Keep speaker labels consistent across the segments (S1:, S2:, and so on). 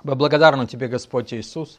S1: Мы благодарны Тебе, Господь Иисус,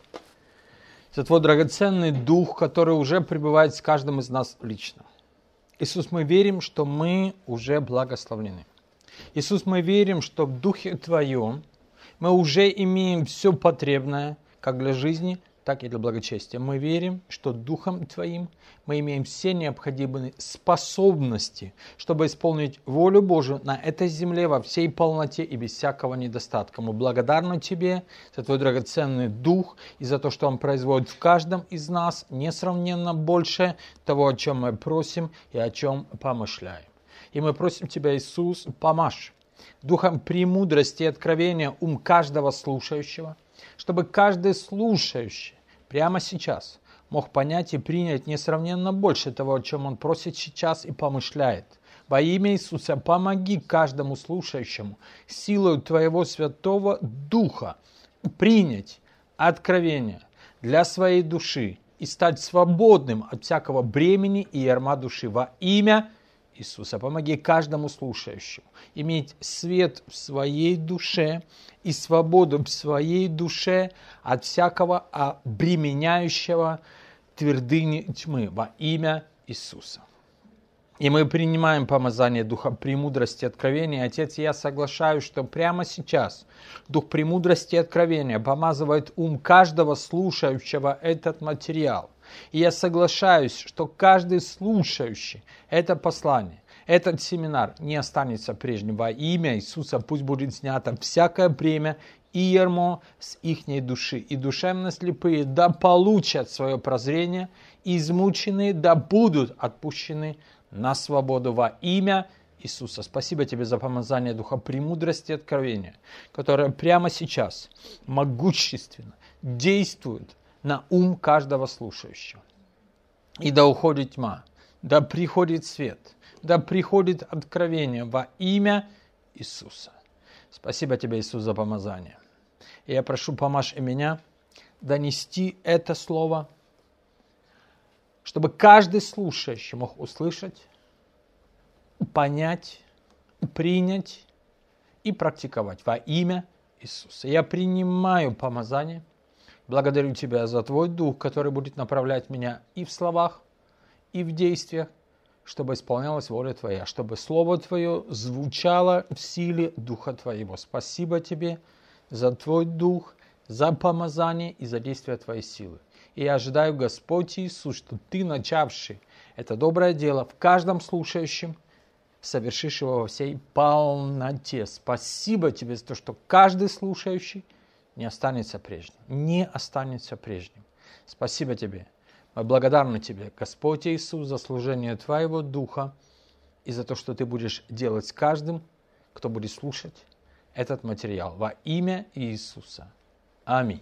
S1: за Твой драгоценный Дух, который уже пребывает с каждым из нас лично. Иисус, мы верим, что мы уже благословлены. Иисус, мы верим, что в Духе Твоем мы уже имеем все потребное, как для жизни, так и для благочестия. Мы верим, что Духом Твоим мы имеем все необходимые способности, чтобы исполнить волю Божию на этой земле во всей полноте и без всякого недостатка. Мы благодарны Тебе за Твой драгоценный Дух и за то, что Он производит в каждом из нас несравненно больше того, о чем мы просим и о чем помышляем. И мы просим Тебя, Иисус, помажь Духом премудрости и откровения ум каждого слушающего, чтобы каждый слушающий прямо сейчас мог понять и принять несравненно больше того, о чем он просит сейчас и помышляет. Во имя Иисуса помоги каждому слушающему силою Твоего Святого Духа принять откровение для своей души и стать свободным от всякого бремени и ярма души. Во имя Иисуса помоги каждому слушающему иметь свет в своей душе и свободу в своей душе от всякого обременяющего твердыни тьмы во имя Иисуса. И мы принимаем помазание Духа премудрости и откровения. Отец, я соглашаюсь, что прямо сейчас Дух премудрости и откровения помазывает ум каждого слушающего этот материал. И я соглашаюсь, что каждый слушающий это послание, этот семинар не останется прежним. Во имя Иисуса пусть будет снято всякое бремя и ярмо с ихней души. И душевно слепые да получат свое прозрение, и измученные да будут отпущены на свободу во имя Иисуса. Спасибо Тебе за помазание Духа премудрости и откровения, которое прямо сейчас могущественно действует на ум каждого слушающего. И да уходит тьма, да приходит свет, да приходит откровение во имя Иисуса. Спасибо Тебе, Иисус, за помазание. И я прошу, помажь и меня донести это слово, чтобы каждый слушающий мог услышать, понять, принять и практиковать во имя Иисуса. Я принимаю помазание. Благодарю Тебя за Твой Дух, который будет направлять меня и в словах, и в действиях, чтобы исполнялась воля Твоя, чтобы Слово Твое звучало в силе Духа Твоего. Спасибо Тебе за Твой Дух, за помазание и за действие Твоей силы. И я ожидаю, Господь Иисус, что Ты, начавший это доброе дело в каждом слушающем, совершишь его во всей полноте. Спасибо Тебе за то, что каждый слушающий не останется прежним. Не останется прежним. Спасибо Тебе. Мы благодарны Тебе, Господь Иисус, за служение Твоего Духа и за то, что Ты будешь делать с каждым, кто будет слушать этот материал. Во имя Иисуса. Аминь.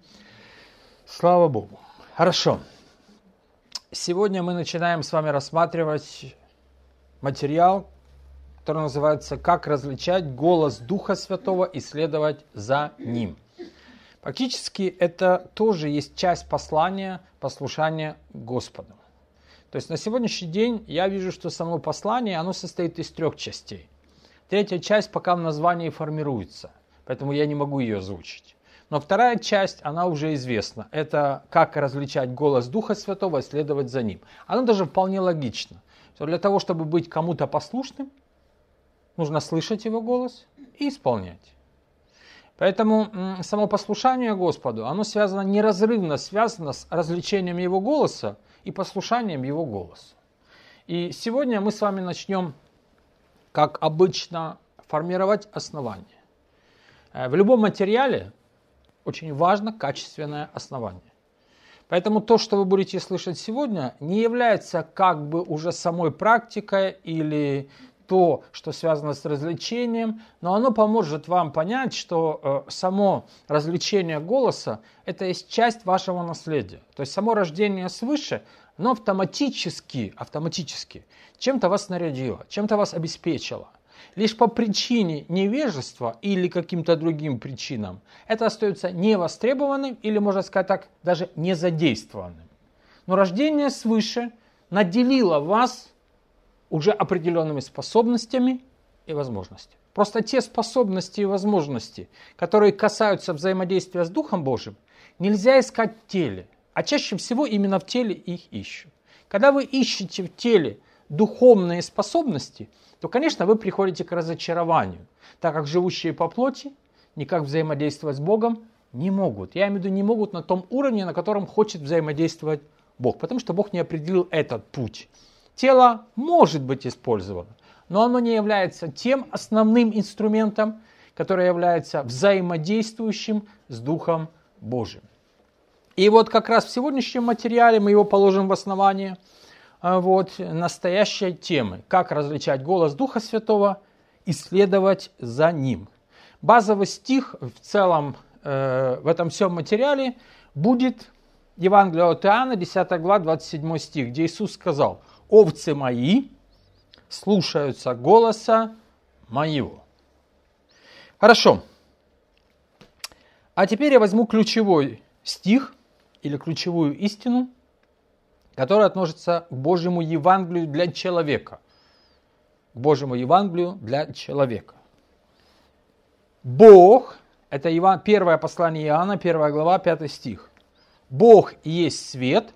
S1: Слава Богу. Хорошо. Сегодня мы начинаем с вами рассматривать материал, который называется «Как различать голос Духа Святого и следовать за Ним». Фактически это тоже есть часть послания послушания Господу. То есть на сегодняшний день я вижу, что само послание, оно состоит из 3 частей. 3 часть пока в названии формируется, поэтому я не могу ее озвучить. Но 2 часть, она уже известна. Это как различать голос Духа Святого и следовать за Ним. Оно даже вполне логично. Что для того, чтобы быть кому-то послушным, нужно слышать Его голос и исполнять. Поэтому само послушание Господу, оно связано, неразрывно связано с развлечением Его голоса и послушанием Его голоса. И сегодня мы с вами начнем, как обычно, формировать основание. В любом материале очень важно качественное основание. Поэтому то, что вы будете слышать сегодня, не является как бы уже самой практикой или то, что связано с развлечением, но оно поможет вам понять, что само развлечение голоса – это есть часть вашего наследия. То есть само рождение свыше, оно автоматически чем-то вас снарядило, чем-то вас обеспечило. Лишь по причине невежества или каким-то другим причинам это остается невостребованным или, можно сказать так, даже незадействованным. Но рождение свыше наделило вас уже определенными способностями и возможности. Просто те способности и возможности, которые касаются взаимодействия с Духом Божьим, нельзя искать в теле, а чаще всего именно в теле их ищут. Когда вы ищете в теле духовные способности, то, конечно, вы приходите к разочарованию, так как живущие по плоти никак взаимодействовать с Богом не могут. Я имею в виду, не могут на том уровне, на котором хочет взаимодействовать Бог, потому что Бог не определил этот путь. Тело может быть использовано, но оно не является тем основным инструментом, который является взаимодействующим с Духом Божьим. И вот как раз в сегодняшнем материале мы его положим в основание настоящей темы. Как различать голос Духа Святого и следовать за ним. Базовый стих в целом в этом всем материале будет Евангелие от Иоанна, 10 глава, 27 стих, где Иисус сказал: «Овцы мои слушаются голоса моего». Хорошо. А теперь я возьму ключевой стих или ключевую истину, которая относится к Божьему Евангелию для человека. К Божьему Евангелию для человека. Бог, это первое послание Иоанна, 1 глава, 5 стих. Бог есть свет,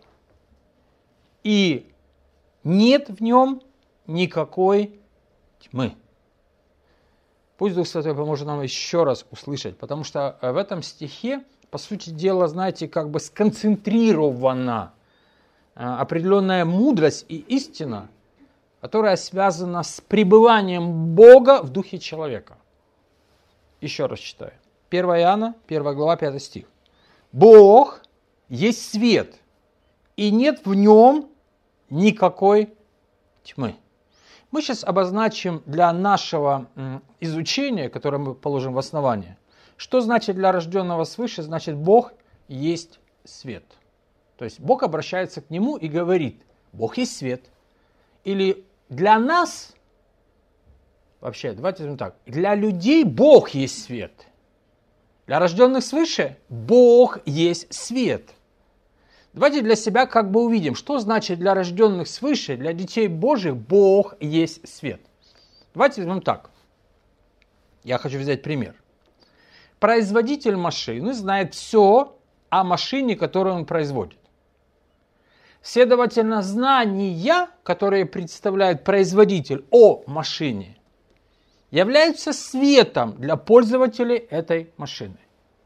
S1: и нет в нем никакой тьмы. Пусть Дух Святой поможет нам еще раз услышать, потому что в этом стихе, по сути дела, знаете, как бы сконцентрирована определенная мудрость и истина, которая связана с пребыванием Бога в духе человека. Еще раз читаю. 1 Иоанна, 1 глава, 5 стих. Бог есть свет, и нет в нем никакой тьмы. Мы сейчас обозначим для нашего изучения, которое мы положим в основание, что значит для рожденного свыше, значит Бог есть свет. То есть Бог обращается к нему и говорит: Бог есть свет. Или для нас, вообще, давайте скажем так, для людей Бог есть свет. Для рожденных свыше Бог есть свет. Давайте для себя как бы увидим, что значит для рожденных свыше, для детей Божьих Бог есть свет. Давайте возьмем так. Я хочу взять пример. Производитель машины знает все о машине, которую он производит. Следовательно, знания, которые представляет производитель о машине, являются светом для пользователей этой машины.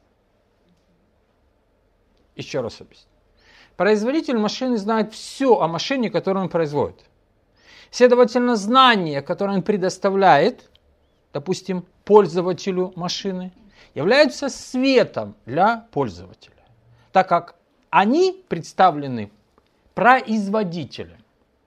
S1: Еще раз объясню. Производитель машины знает все о машине, которую он производит. Следовательно, знания, которые он предоставляет, допустим, пользователю машины, являются светом для пользователя, так как они представлены производителем.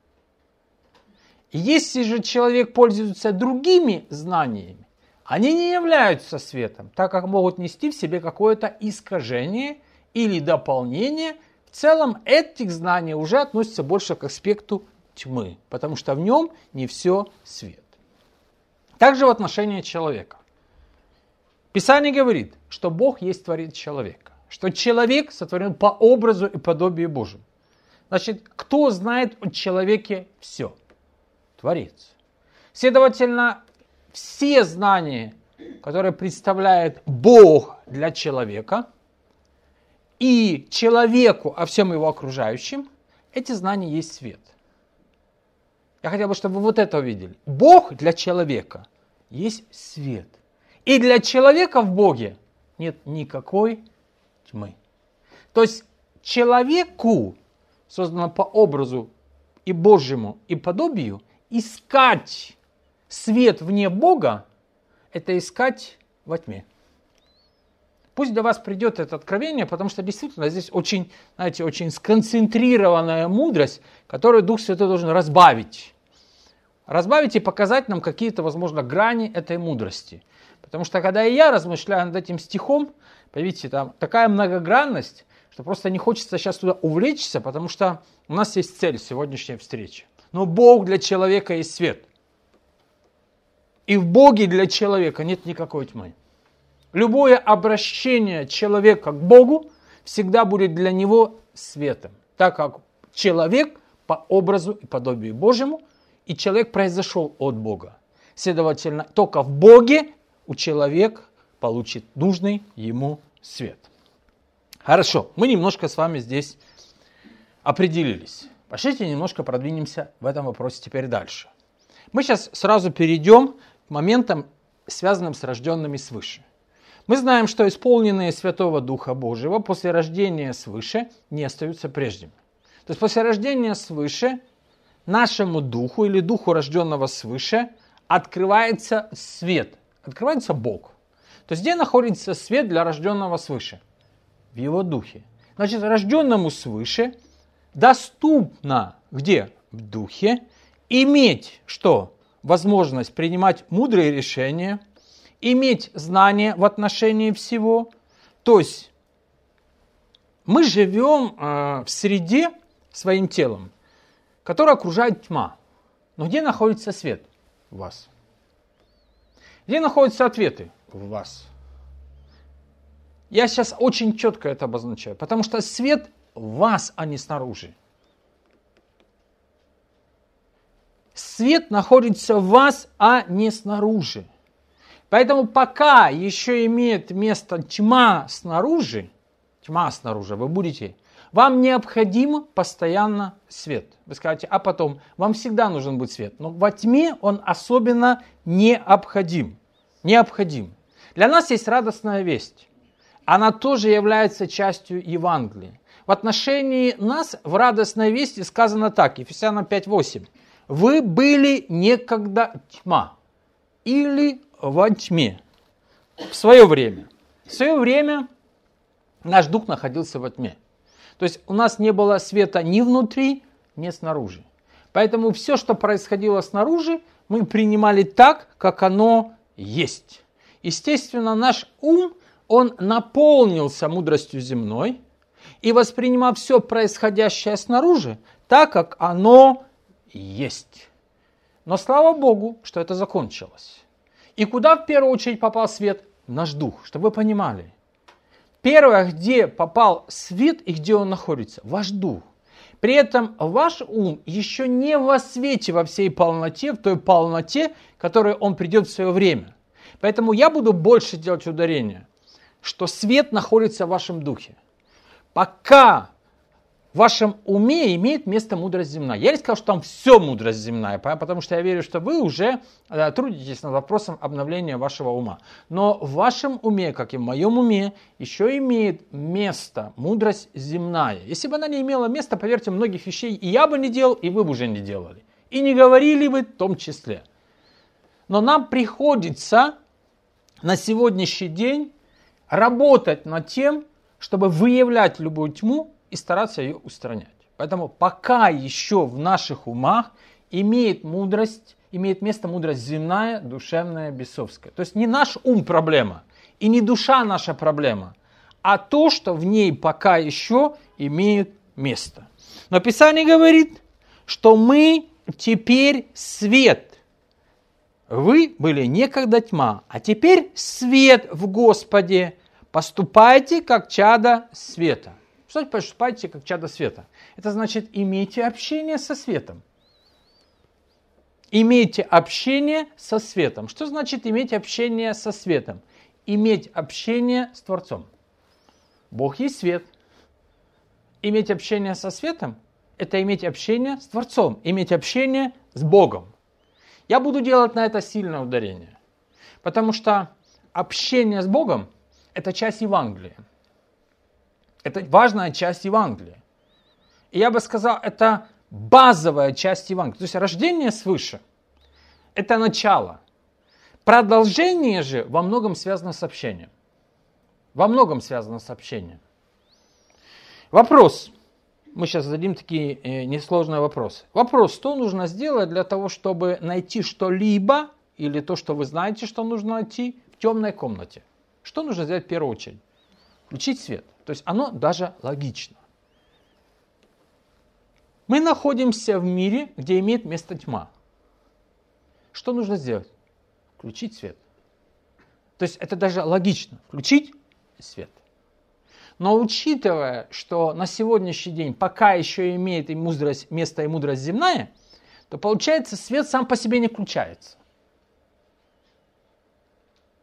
S1: Если же человек пользуется другими знаниями, они не являются светом, так как могут нести в себе какое-то искажение или дополнение. В целом, этих знаний уже относятся больше к аспекту тьмы, потому что в нем не все свет. Также в отношении человека. Писание говорит, что Бог есть творец человека, что человек сотворен по образу и подобию Божьему. Значит, кто знает о человеке все? Творец. Следовательно, все знания, которые представляет Бог для человека, и человеку о всем его окружающем, эти знания есть свет. Я хотел бы, чтобы вы вот это увидели. Бог для человека есть свет. И для человека в Боге нет никакой тьмы. То есть человеку, созданному по образу и Божьему, и подобию, искать свет вне Бога, это искать во тьме. Пусть до вас придет это откровение, потому что действительно здесь очень, знаете, очень сконцентрированная мудрость, которую Дух Святой должен разбавить. Разбавить и показать нам какие-то, возможно, грани этой мудрости. Потому что когда и я размышляю над этим стихом, видите, там такая многогранность, что просто не хочется сейчас туда увлечься, потому что у нас есть цель сегодняшней встречи. Но Бог для человека есть свет. И в Боге для человека нет никакой тьмы. Любое обращение человека к Богу всегда будет для него светом, так как человек по образу и подобию Божьему, и человек произошел от Бога. Следовательно, только в Боге у человека получит нужный ему свет. Хорошо, мы немножко с вами здесь определились. Пошлите немножко продвинемся в этом вопросе теперь дальше. Мы сейчас сразу перейдем к моментам, связанным с рожденными свыше. Мы знаем, что исполненные Святого Духа Божьего после рождения свыше не остаются прежними. То есть после рождения свыше нашему духу или духу рожденного свыше открывается свет, открывается Бог. То есть где находится свет для рожденного свыше? В его духе. Значит, рожденному свыше доступно где? В духе иметь что? Возможность принимать мудрые решения, иметь знания в отношении всего. То есть мы живем в среде своим телом, которая окружает тьма. Но где находится свет? В вас. Где находятся ответы? В вас. Я сейчас очень четко это обозначаю, потому что свет в вас, а не снаружи. Свет находится в вас, а не снаружи. Поэтому пока еще имеет место тьма снаружи, вы будете, вам необходим постоянно свет. Вы скажете, а потом, вам всегда нужен будет свет. Но во тьме он особенно необходим. Для нас есть радостная весть. Она тоже является частью Евангелия. В отношении нас в радостной вести сказано так, Ефесянам 5:8. Вы были некогда тьма или во тьме в свое время. В свое время наш дух находился во тьме. То есть у нас не было света ни внутри, ни снаружи. Поэтому все, что происходило снаружи, мы принимали так, как оно есть. Естественно, наш ум, он наполнился мудростью земной и воспринимал все происходящее снаружи так, как оно есть. Но слава Богу, что это закончилось. И куда в первую очередь попал свет? В наш дух, чтобы вы понимали. Первое, где попал свет и где он находится? Ваш дух. При этом ваш ум еще не во свете во всей полноте, в той полноте, в которой он придет в свое время. Поэтому я буду больше делать ударение, что свет находится в вашем духе. Пока в вашем уме имеет место мудрость земная. Я не сказал, что там все мудрость земная, потому что я верю, что вы уже трудитесь над вопросом обновления вашего ума. Но в вашем уме, как и в моем уме, еще имеет место мудрость земная. Если бы она не имела места, поверьте, многих вещей и я бы не делал, и вы бы уже не делали. И не говорили бы в том числе. Но нам приходится на сегодняшний день работать над тем, чтобы выявлять любую тьму и стараться ее устранять. Поэтому пока еще в наших умах имеет место мудрость земная, душевная, бесовская. То есть не наш ум проблема и не душа наша проблема, а то, что в ней пока еще имеет место. Но Писание говорит, что мы теперь свет. Вы были некогда тьма, а теперь свет в Господе. Поступайте, как чада света. Что значит поступайте, как чада света? Это значит, имейте общение со светом. Имейте общение со светом. Что значит иметь общение со светом? Иметь общение с Творцом. Бог есть свет. Иметь общение со светом – это иметь общение с Творцом, иметь общение с Богом. Я буду делать на это сильное ударение, потому что общение с Богом – это часть Евангелия. Это важная часть Евангелия. И я бы сказал, это базовая часть Евангелия. То есть рождение свыше – это начало. Продолжение же во многом связано с общением. Вопрос. Мы сейчас зададим такие несложные вопросы. Вопрос, что нужно сделать для того, чтобы найти что-либо, или то, что вы знаете, что нужно найти, в темной комнате? Что нужно сделать в первую очередь? Включить свет. То есть оно даже логично. Мы находимся в мире, где имеет место тьма. Что нужно сделать? Включить свет. То есть это даже логично. Включить свет. Но учитывая, что на сегодняшний день пока еще имеет место и мудрость земная, то получается свет сам по себе не включается.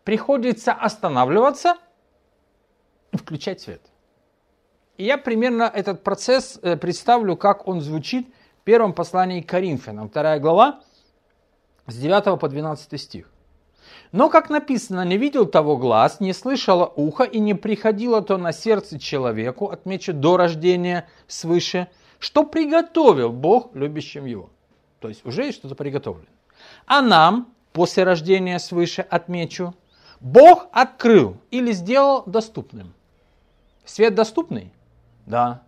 S1: приходится останавливаться и включать свет. И я примерно этот процесс представлю, как он звучит в первом послании к Коринфянам, 2 глава, с 9 по 12 стих. «Но, как написано, не видел того глаз, не слышало ухо, и не приходило то на сердце человеку, отмечу, до рождения свыше, что приготовил Бог любящим его». То есть уже есть что-то приготовлено. «А нам, после рождения свыше, отмечу, Бог открыл или сделал доступным». Свет доступный? Да.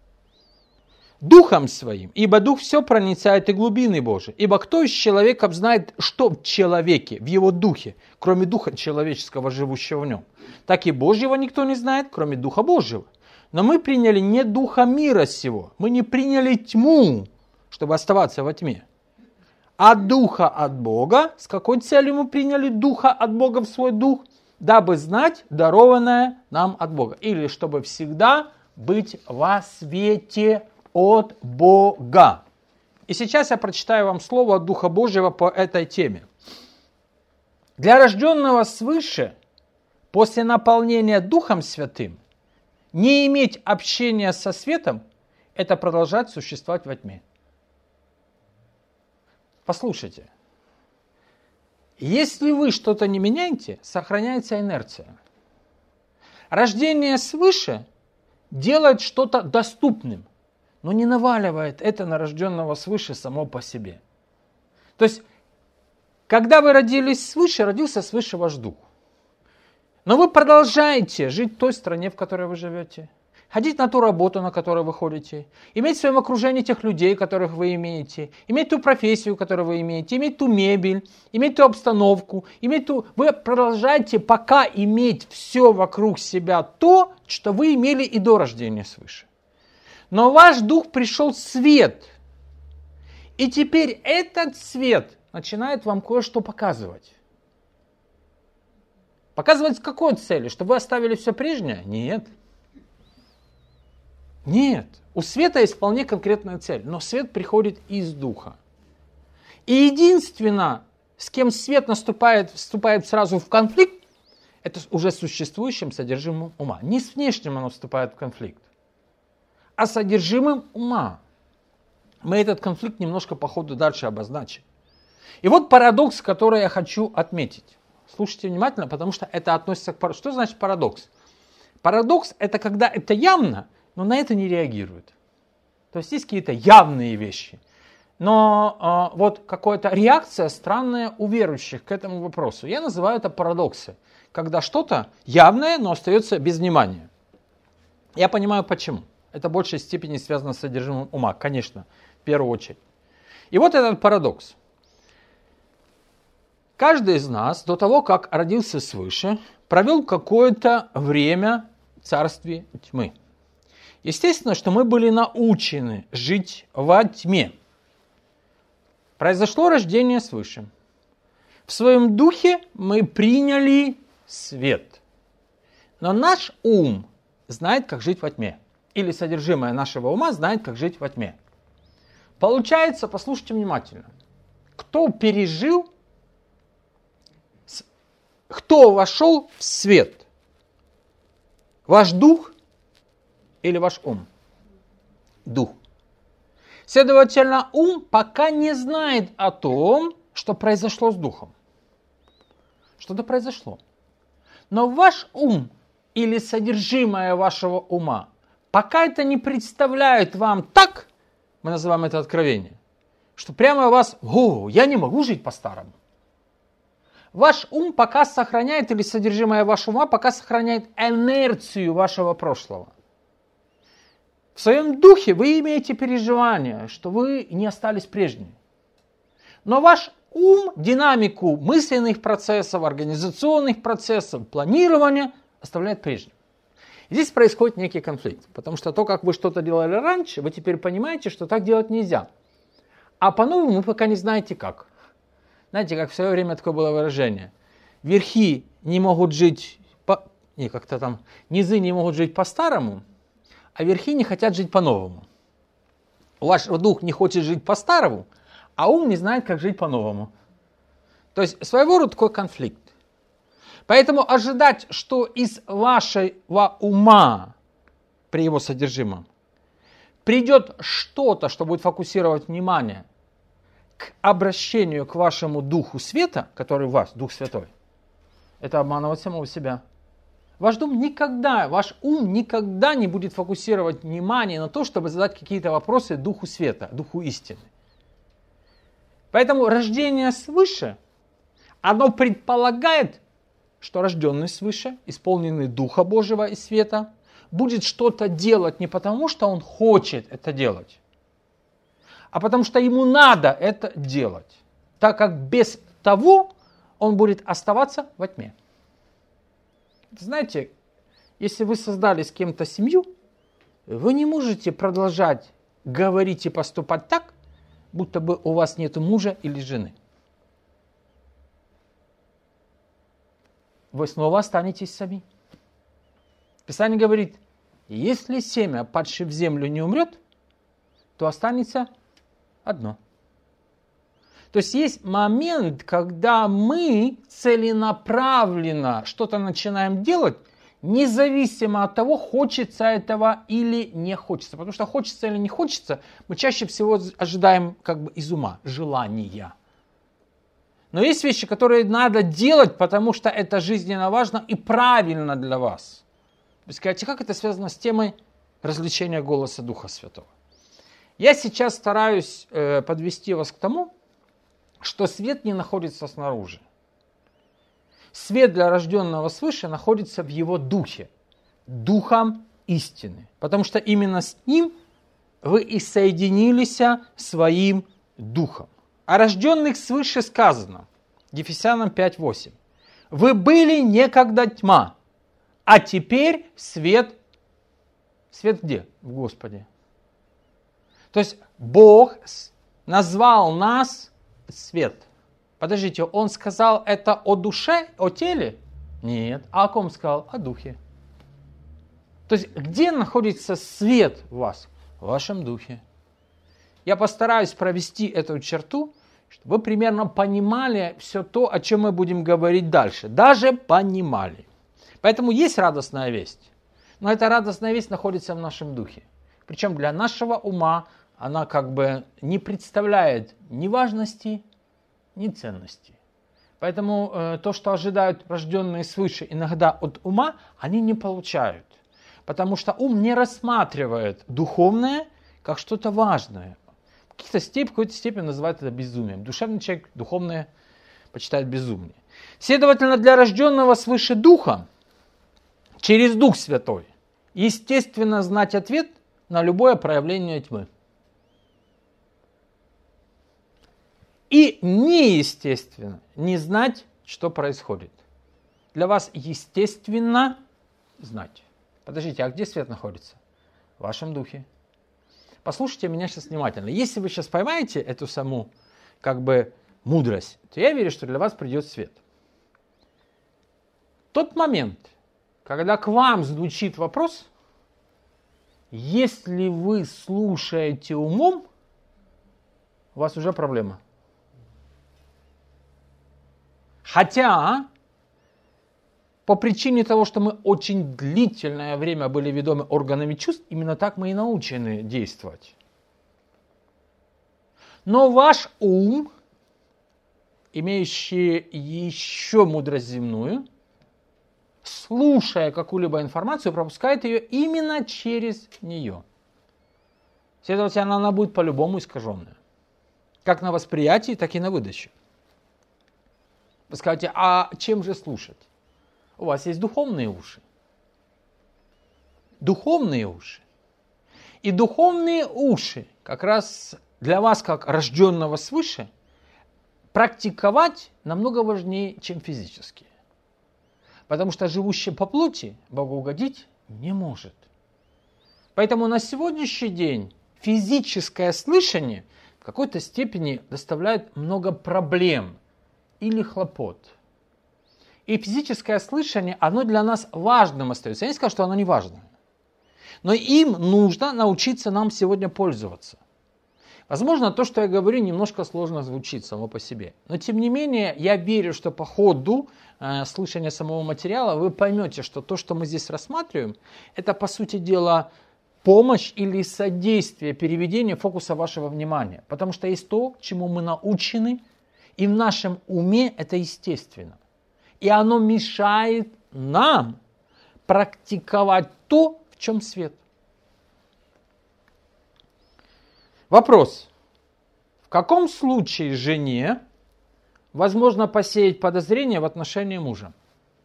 S1: Духом своим, ибо Дух все проницает и глубины Божии. Ибо кто из человека знает, что в человеке, в его духе, кроме Духа человеческого, живущего в нем? Так и Божьего никто не знает, кроме Духа Божьего. Но мы приняли не Духа мира сего, мы не приняли тьму, чтобы оставаться во тьме, а Духа от Бога. С какой целью мы приняли Духа от Бога в свой Дух? Дабы знать дарованное нам от Бога. Или чтобы всегда быть во свете от Бога. И сейчас я прочитаю вам слово от Духа Божьего по этой теме. Для рожденного свыше, после наполнения Духом Святым, не иметь общения со светом – это продолжать существовать во тьме. Послушайте. Если вы что-то не меняете, сохраняется инерция. Рождение свыше делает что-то доступным, но не наваливает это на рожденного свыше само по себе. То есть, когда вы родились свыше, родился свыше ваш дух. Но вы продолжаете жить в той стране, в которой вы живете, ходить на ту работу, на которую вы ходите, иметь в своем окружении тех людей, которых вы имеете, иметь ту профессию, которую вы имеете, иметь ту мебель, иметь ту обстановку, Вы продолжаете пока иметь все вокруг себя то, что вы имели и до рождения свыше. Но в ваш дух пришел свет, и теперь этот свет начинает вам кое-что показывать. Показывать с какой целью? Чтобы вы оставили все прежнее? Нет. Нет. У света есть вполне конкретная цель, но свет приходит из духа. И единственное, с кем свет вступает сразу в конфликт, это уже с существующим содержимым ума. Не с внешним оно вступает в конфликт, а с содержимым ума. Мы этот конфликт немножко по ходу дальше обозначим. И вот парадокс, который я хочу отметить. Слушайте внимательно, потому что это относится к парадоксу. Что значит парадокс? Парадокс – это когда это явно, но на это не реагируют. То есть есть какие-то явные вещи. Но вот какая-то реакция странная у верующих к этому вопросу. Я называю это парадоксы. Когда что-то явное, но остается без внимания. Я понимаю почему. Это в большей степени связано с содержимым ума, конечно, в первую очередь. И вот этот парадокс. Каждый из нас до того, как родился свыше, провел какое-то время в царстве тьмы. Естественно, что мы были научены жить во тьме. Произошло рождение свыше. В своем духе мы приняли свет. Но наш ум знает, как жить во тьме. Или содержимое нашего ума знает, как жить во тьме. Получается, послушайте внимательно, кто пережил, кто вошел в свет? Ваш дух или ваш ум? Дух. Следовательно, ум пока не знает о том, что произошло с духом. Что-то произошло. Но ваш ум или содержимое вашего ума пока это не представляет вам так, мы называем это откровение, что прямо у вас, я не могу жить по-старому. Ваш ум пока сохраняет, или содержимое вашего ума пока сохраняет инерцию вашего прошлого. В своем духе вы имеете переживание, что вы не остались прежними. Но ваш ум, динамику мысленных процессов, организационных процессов, планирования оставляет прежним. Здесь происходит некий конфликт, потому что то, как вы что-то делали раньше, вы теперь понимаете, что так делать нельзя. А по-новому вы пока не знаете как. Знаете, как в свое время такое было выражение. Верхи не могут жить, низы не могут жить по-старому, а верхи не хотят жить по-новому. Ваш дух не хочет жить по-старому, а ум не знает, как жить по-новому. То есть своего рода такой конфликт. Поэтому ожидать, что из вашего ума при его содержимом придет что-то, что будет фокусировать внимание к обращению к вашему Духу Света, который в вас, Дух Святой, это обманывать самого себя. Ваш ум никогда не будет фокусировать внимание на то, чтобы задать какие-то вопросы Духу Света, Духу истины. Поэтому рождение свыше, оно предполагает, что рожденный свыше, исполненный Духа Божьего и Света, будет что-то делать не потому, что он хочет это делать, а потому что ему надо это делать, так как без того он будет оставаться во тьме. Знаете, если вы создали с кем-то семью, вы не можете продолжать говорить и поступать так, будто бы у вас нет мужа или жены. Вы снова останетесь сами. Писание говорит, если семя, падшее в землю, не умрет, то останется одно. То есть момент, когда мы целенаправленно что-то начинаем делать, независимо от того, хочется этого или не хочется. Потому что хочется или не хочется, мы чаще всего ожидаем из ума, желания. Но есть вещи, которые надо делать, потому что это жизненно важно и правильно для вас. Вы скажете, как это связано с темой развлечения голоса Духа Святого? Я сейчас стараюсь подвести вас к тому, что свет не находится снаружи. Свет для рожденного свыше находится в его духе, духом истины. Потому что именно с ним вы и соединились своим духом. О рожденных свыше сказано, Ефесянам 5:8. Вы были некогда тьма, а теперь свет. Свет где? В Господе. То есть Бог назвал нас свет. Подождите, Он сказал это о душе, о теле? Нет. А о ком сказал? О духе. То есть где находится свет в вас? В вашем духе. Я постараюсь провести эту черту, чтобы вы примерно понимали все то, о чем мы будем говорить дальше. Даже понимали. Поэтому есть радостная весть. Но эта радостная весть находится в нашем духе. Причем для нашего ума она не представляет ни важности, ни ценности. Поэтому то, что ожидают рожденные свыше иногда от ума, они не получают. Потому что ум не рассматривает духовное как что-то важное. В какой-то степени называют это безумием. Душевный человек духовное почитает безумие. Следовательно, для рожденного свыше духа, через Дух Святой, естественно знать ответ на любое проявление тьмы. И неестественно не знать, что происходит. Для вас естественно знать. Подождите, а где свет находится? В вашем духе. Послушайте меня сейчас внимательно. Если вы сейчас поймаете эту саму мудрость, то я верю, что для вас придет свет. Тот момент, когда к вам звучит вопрос, если вы слушаете умом, у вас уже проблема. Хотя, по причине того, что мы очень длительное время были ведомы органами чувств, именно так мы и научены действовать. Но ваш ум, имеющий еще мудрость земную, слушая какую-либо информацию, пропускает ее именно через нее. Следовательно, она будет по-любому искаженная. Как на восприятии, так и на выдаче. Вы скажете, а чем же слушать? У вас есть духовные уши. Духовные уши. И духовные уши как раз для вас, как рожденного свыше, практиковать намного важнее, чем физические. Потому что живущий по плоти Богу угодить не может. Поэтому на сегодняшний день физическое слышание в какой-то степени доставляет много проблем или хлопот. И физическое слышание, оно для нас важным остается. Я не скажу, что оно не важно. Но им нужно научиться нам сегодня пользоваться. Возможно, то, что я говорю, немножко сложно звучит само по себе. Но, тем не менее, я верю, что по ходу слушания самого материала вы поймете, что то, что мы здесь рассматриваем, это, по сути дела, помощь или содействие переведения фокуса вашего внимания. Потому что есть то, чему мы научены, и в нашем уме это естественно. И оно мешает нам практиковать то, в чем свет. Вопрос. В каком случае жене возможно посеять подозрение в отношении мужа?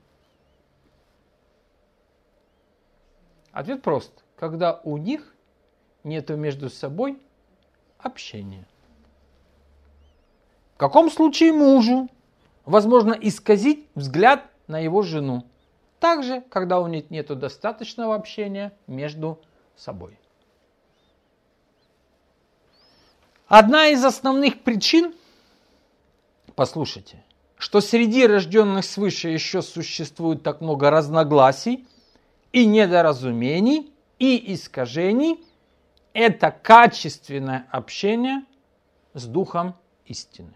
S1: Ответ прост. Когда у них нет между собой общения. В каком случае мужу возможно исказить взгляд на его жену? Также, когда у них нет достаточного общения между собой. Одна из основных причин, послушайте, что среди рожденных свыше еще существует так много разногласий и недоразумений, и искажений, это качественное общение с Духом истины.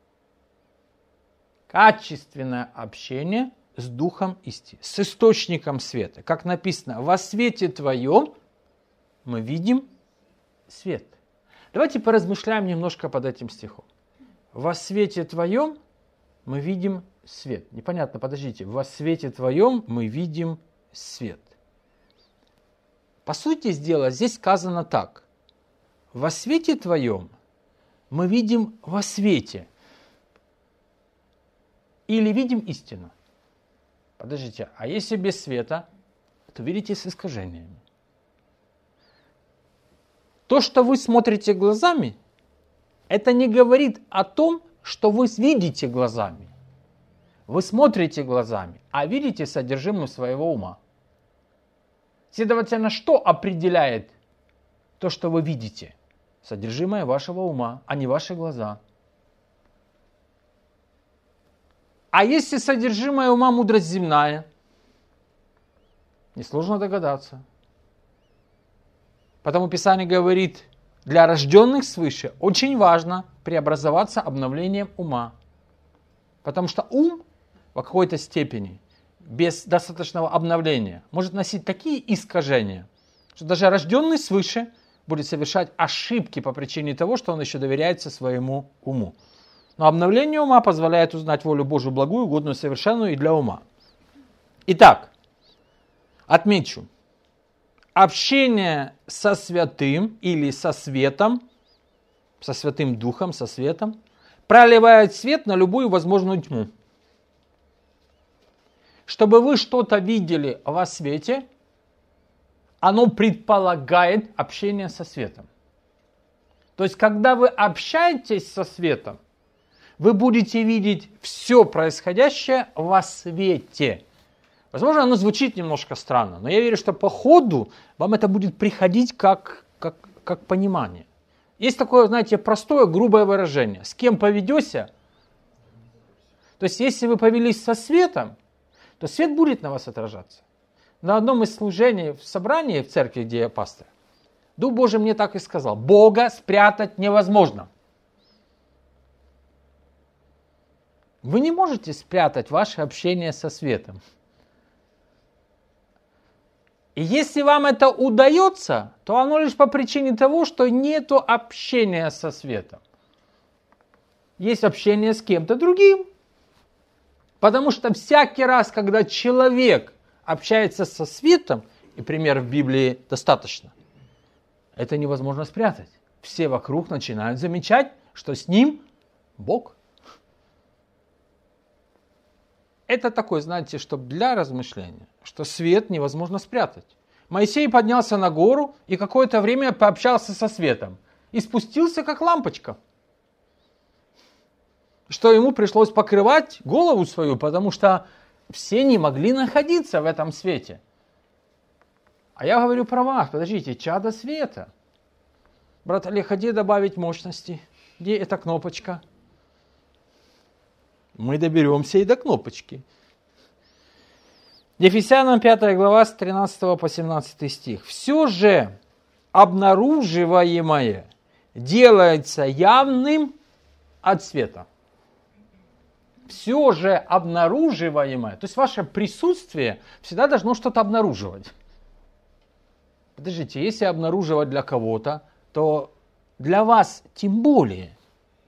S1: Качественное общение с Духом истины, с источником света. Как написано, во свете Твоем мы видим свет. Давайте поразмышляем немножко под этим стихом. Во свете Твоем мы видим свет. Непонятно, подождите. Во свете Твоем мы видим свет. По сути дела, здесь сказано так. Во свете Твоем мы видим во свете. Или видим истину. Подождите, а если без света, то видите с искажениями. То, что вы смотрите глазами, это не говорит о том, что вы видите глазами. Вы смотрите глазами, а видите содержимое своего ума. Следовательно, что определяет то, что вы видите? Содержимое вашего ума, а не ваши глаза. А если содержимое ума мудрость земная? Несложно догадаться. Потому Писание говорит, для рожденных свыше очень важно преобразоваться обновлением ума. Потому что ум в какой-то степени без достаточного обновления может носить такие искажения, что даже рожденный свыше будет совершать ошибки по причине того, что он еще доверяется своему уму. Но обновление ума позволяет узнать волю Божию благую, угодную, совершенную и для ума. Итак, отмечу. Общение со святым или со светом, со святым духом, со светом, проливает свет на любую возможную тьму. Чтобы вы что-то видели во свете, оно предполагает общение со светом. То есть, когда вы общаетесь со светом, вы будете видеть все происходящее во свете. Возможно, оно звучит немножко странно, но я верю, что по ходу вам это будет приходить как понимание. Есть такое, знаете, простое, грубое выражение. С кем поведешься? То есть, если вы повелись со светом, то свет будет на вас отражаться. На одном из служений в собрании в церкви, где я пастор, Дух Божий мне так и сказал. Бога спрятать невозможно. Вы не можете спрятать ваше общение со светом. И если вам это удается, то оно лишь по причине того, что нет общения со светом. Есть общение с кем-то другим. Потому что всякий раз, когда человек общается со светом, и пример в Библии достаточно, это невозможно спрятать. Все вокруг начинают замечать, что с ним Бог. Это такой, знаете, чтобы для размышления, что свет невозможно спрятать. Моисей поднялся на гору и какое-то время пообщался со светом. И спустился, как лампочка. Что ему пришлось покрывать голову свою, потому что все не могли находиться в этом свете. А я говорю про вас, подождите, чадо света. Брат Олег, где добавить мощности? Где эта кнопочка? Мы доберемся и до кнопочки. Ефесянам 5 глава с 13 по 17 стих. «Все же обнаруживаемое делается явным от света. Все же обнаруживаемое, то есть ваше присутствие всегда должно что-то обнаруживать. Подождите, если обнаруживать для кого-то, то для вас тем более.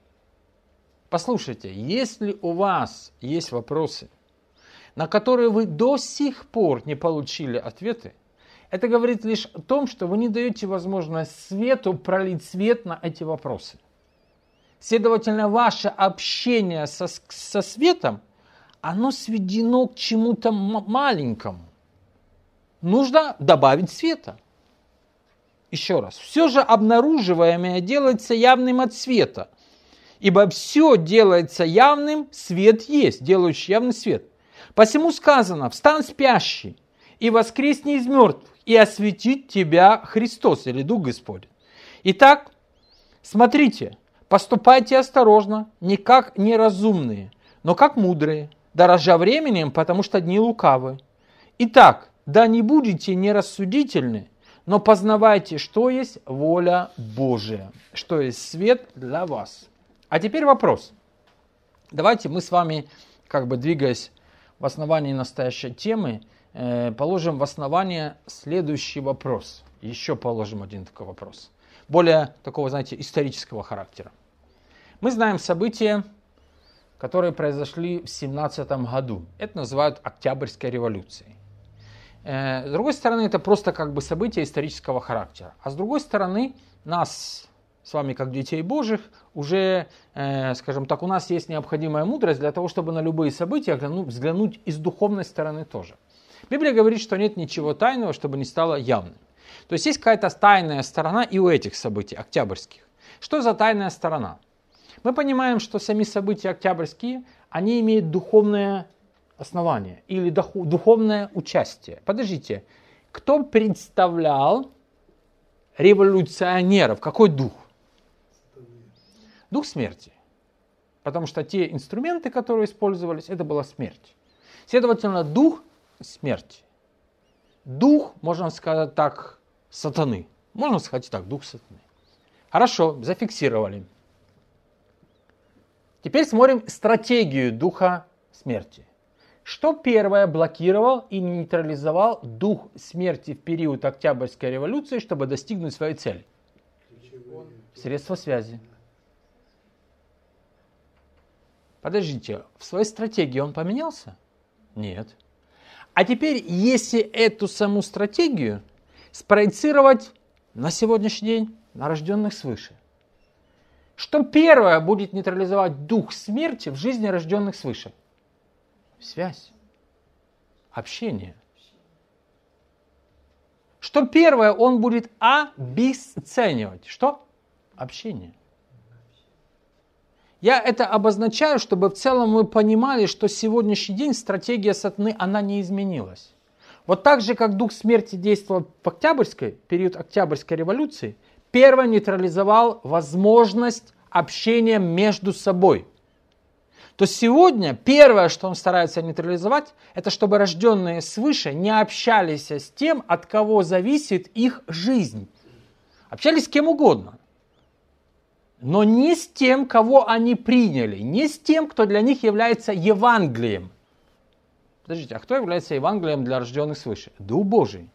S1: Послушайте, если у вас есть вопросы, на которые вы до сих пор не получили ответы, это говорит лишь о том, что вы не даете возможность свету пролить свет на эти вопросы. Следовательно, ваше общение со светом, оно сведено к чему-то маленькому. Нужно добавить света. Еще раз. Все же обнаруживаемое делается явным от света. Ибо все делается явным, свет есть, делающий явный свет. Посему сказано: встань спящий, и воскресни из мертвых, и осветит тебя Христос, или Дух Господень. Итак, смотрите, поступайте осторожно, не как неразумные, но как мудрые, дорожа временем, потому что дни лукавы. Итак, да не будете нерассудительны, но познавайте, что есть воля Божия, что есть свет для вас. А теперь вопрос. Давайте мы с вами, двигаясь в основании настоящей темы, положим в основание следующий вопрос. Еще положим один такой вопрос. Более такого, исторического характера. Мы знаем события, которые произошли в 17 году. Это называют Октябрьской революцией. С другой стороны, это просто события исторического характера. А с другой стороны, нас с вами, как детей Божьих, уже, у нас есть необходимая мудрость для того, чтобы на любые события взглянуть и с духовной стороны тоже. Библия говорит, что нет ничего тайного, чтобы не стало явным. То есть есть какая-то тайная сторона и у этих событий октябрьских. Что за тайная сторона? Мы понимаем, что сами события октябрьские, они имеют духовное основание или духовное участие. Подождите, кто представлял революционеров? Какой дух? Дух смерти. Потому что те инструменты, которые использовались, это была смерть. Следовательно, дух смерти. Дух, можно сказать так, сатаны. Можно сказать так, дух сатаны. Хорошо, зафиксировали. Теперь смотрим стратегию духа смерти. Что первое блокировал и нейтрализовал дух смерти в период Октябрьской революции, чтобы достигнуть своей цели? Средства связи. Подождите, в своей стратегии он поменялся? Нет. А теперь, если эту саму стратегию спроецировать на сегодняшний день, на рожденных свыше, что первое будет нейтрализовать дух смерти в жизни рожденных свыше? Связь, общение. Что первое он будет обесценивать? Что? Общение. Я это обозначаю, чтобы в целом мы понимали, что сегодняшний день стратегия сатаны, она не изменилась. Вот так же, как дух смерти действовал в период Октябрьской революции, первое нейтрализовал возможность общения между собой. То сегодня первое, что он старается нейтрализовать, это чтобы рожденные свыше не общались с тем, от кого зависит их жизнь. Общались с кем угодно. Но не с тем, кого они приняли, не с тем, кто для них является Евангелием. Подождите, а кто является Евангелием для рожденных свыше? Дух Божий.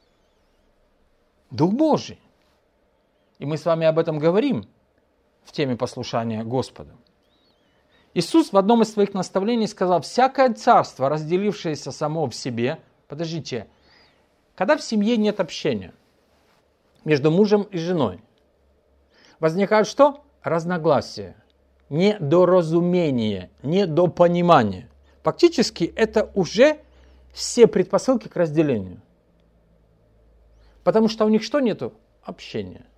S1: Дух Божий. И мы с вами об этом говорим в теме послушания Господу. Иисус в одном из своих наставлений сказал: всякое царство, разделившееся само в себе, подождите, когда в семье нет общения между мужем и женой, возникают что? Разногласия, недоразумение, недопонимание. Фактически это уже все предпосылки к разделению. Потому что у них что нету? Общения.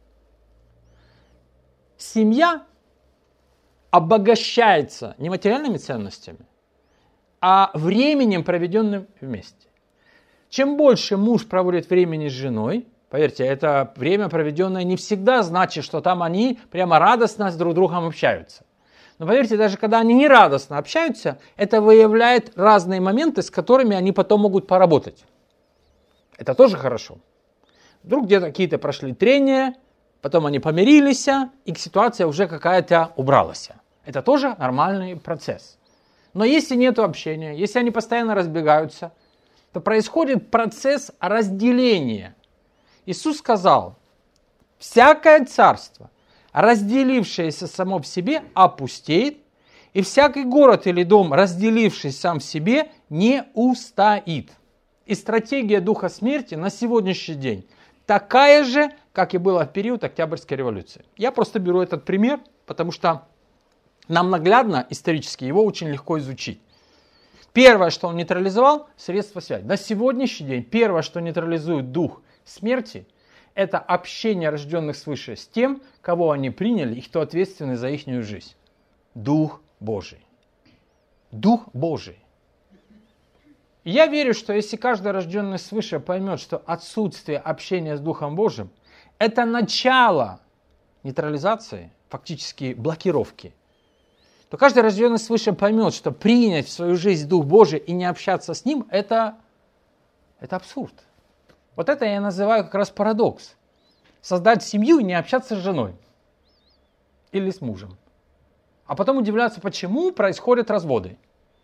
S1: Семья обогащается не материальными ценностями, а временем, проведенным вместе. Чем больше муж проводит времени с женой, поверьте, это время, проведенное, не всегда значит, что там они прямо радостно с друг другом общаются. Но поверьте, даже когда они не радостно общаются, это выявляет разные моменты, с которыми они потом могут поработать. Это тоже хорошо. Вдруг где-то какие-то прошли трения, потом они помирились, и ситуация уже какая-то убралась. Это тоже нормальный процесс. Но если нет общения, если они постоянно разбегаются, то происходит процесс разделения. Иисус сказал, всякое царство, разделившееся само в себе, опустеет, и всякий город или дом, разделившись сам в себе, не устоит. И стратегия духа смерти на сегодняшний день такая же, как и была в период Октябрьской революции. Я просто беру этот пример, потому что нам наглядно, исторически, его очень легко изучить. Первое, что он нейтрализовал, средства связи. На сегодняшний день первое, что нейтрализует дух смерти, это общение рожденных свыше с тем, кого они приняли и кто ответственный за их жизнь. Дух Божий. Дух Божий. И я верю, что если каждый рожденный свыше поймет, что отсутствие общения с Духом Божьим – это начало нейтрализации, фактически блокировки, то каждый рожденный свыше поймет, что принять в свою жизнь Дух Божий и не общаться с Ним – это абсурд. Вот это я называю как раз парадокс. Создать семью и не общаться с женой или с мужем. А потом удивляться, почему происходят разводы.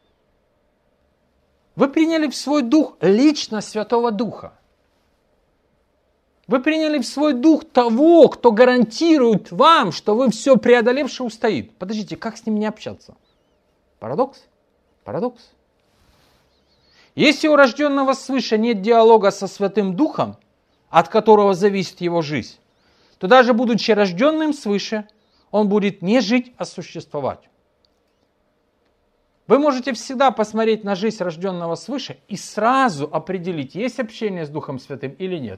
S1: Вы приняли в свой дух личность Святого Духа. Вы приняли в свой дух того, кто гарантирует вам, что вы все преодолевший устоит. Подождите, как с ним не общаться? Парадокс? Парадокс. Если у рожденного свыше нет диалога со Святым Духом, от которого зависит его жизнь, то даже будучи рожденным свыше, он будет не жить, а существовать. Вы можете всегда посмотреть на жизнь рожденного свыше и сразу определить, есть общение с Духом Святым или нет.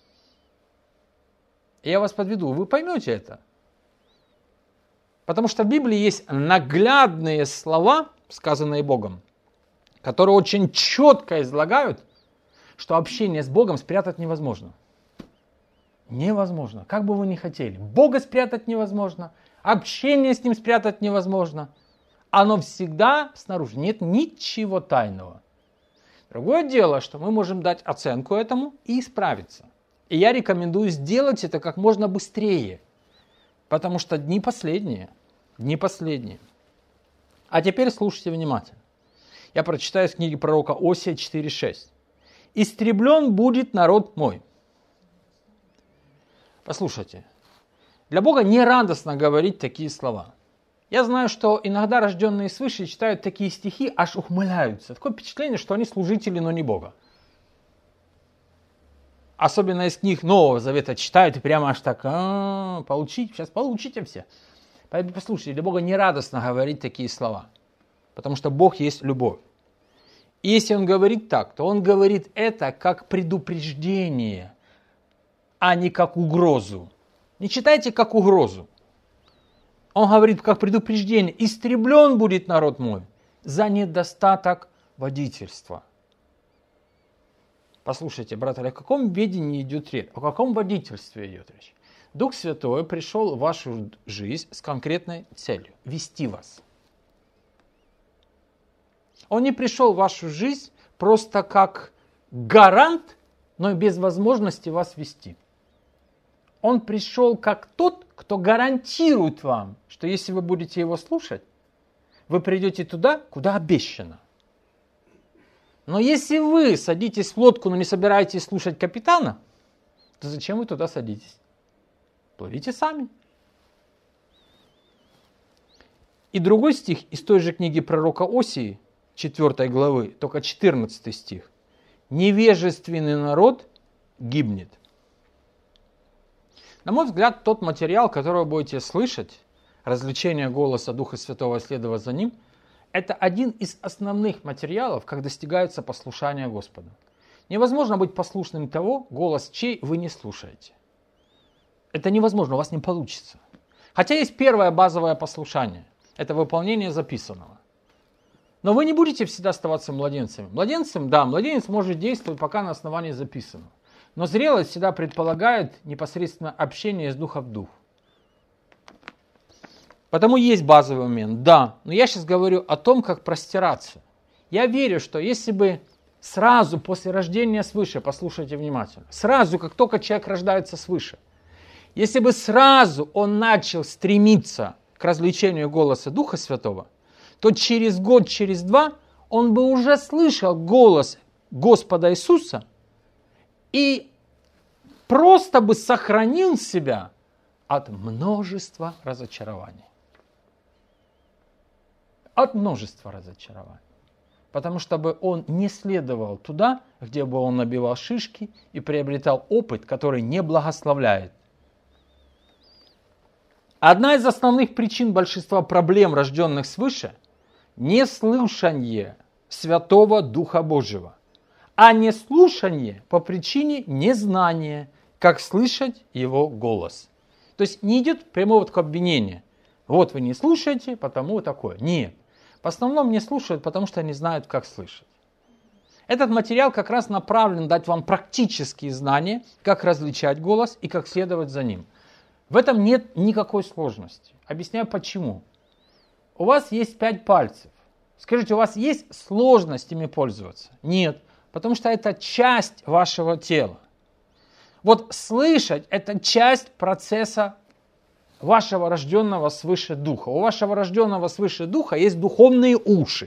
S1: И я вас подведу, вы поймете это. Потому что в Библии есть наглядные слова, сказанные Богом, которые очень четко излагают, что общение с Богом спрятать невозможно. Невозможно, как бы вы ни хотели. Бога спрятать невозможно, общение с Ним спрятать невозможно. Оно всегда снаружи, нет ничего тайного. Другое дело, что мы можем дать оценку этому и исправиться. И я рекомендую сделать это как можно быстрее, потому что дни последние, дни последние. А теперь слушайте внимательно. Я прочитаю из книги пророка Осия 4:6. «Истреблен будет народ мой». Послушайте, для Бога не радостно говорить такие слова. Я знаю, что иногда рожденные свыше читают такие стихи, аж ухмыляются. Такое впечатление, что они служители, но не Бога. Особенно из книг Нового Завета читают и прямо аж так, сейчас получите все. Послушайте, для Бога не радостно говорить такие слова, потому что Бог есть любовь. И если Он говорит так, то Он говорит это как предупреждение, а не как угрозу. Не читайте как угрозу. Он говорит как предупреждение, истреблен будет народ мой за недостаток водительства. Послушайте, брат, о каком ведении идет речь? О каком водительстве идет речь? Дух Святой пришел в вашу жизнь с конкретной целью – вести вас. Он не пришел в вашу жизнь просто как гарант, но и без возможности вас вести. Он пришел как тот, кто гарантирует вам, что если вы будете его слушать, вы придете туда, куда обещано. Но если вы садитесь в лодку, но не собираетесь слушать капитана, то зачем вы туда садитесь? Плывите сами. И другой стих из той же книги пророка Осии, 4 главы, только 14 стих. «Невежественный народ гибнет». На мой взгляд, тот материал, который вы будете слышать, развлечение голоса Духа Святого, следовать за ним, это один из основных материалов, как достигается послушания Господу. Невозможно быть послушным того, голос чей вы не слушаете. Это невозможно, у вас не получится. Хотя есть первое базовое послушание. Это выполнение записанного. Но вы не будете всегда оставаться младенцами. Младенец может действовать пока на основании записанного. Но зрелость всегда предполагает непосредственно общение с духа в дух. Потому есть базовый момент, да. Но я сейчас говорю о том, как простираться. Я верю, что если бы сразу после рождения свыше, послушайте внимательно, сразу, как только человек рождается свыше, Если бы сразу он начал стремиться к развлечению голоса Духа Святого, то через год, через два он бы уже слышал голос Господа Иисуса и просто бы сохранил себя от множества разочарований. От множества разочарований. Потому что бы он не следовал туда, где бы он набивал шишки и приобретал опыт, который не благословляет. Одна из основных причин большинства проблем, рожденных свыше, неслушание Святого Духа Божьего, а не слушание по причине незнания, как слышать Его голос. То есть не идет прямого такого обвинения. Вот вы не слушаете, потому такое. Нет. В основном не слушают, потому что не знают, как слышать. Этот материал как раз направлен дать вам практические знания, как различать голос и как следовать за ним. В этом нет никакой сложности. Объясняю почему. У вас есть 5 пальцев. Скажите, у вас есть сложность ими пользоваться? Нет, потому что это часть вашего тела. Вот слышать – это часть процесса вашего рожденного свыше духа. У вашего рожденного свыше духа есть духовные уши.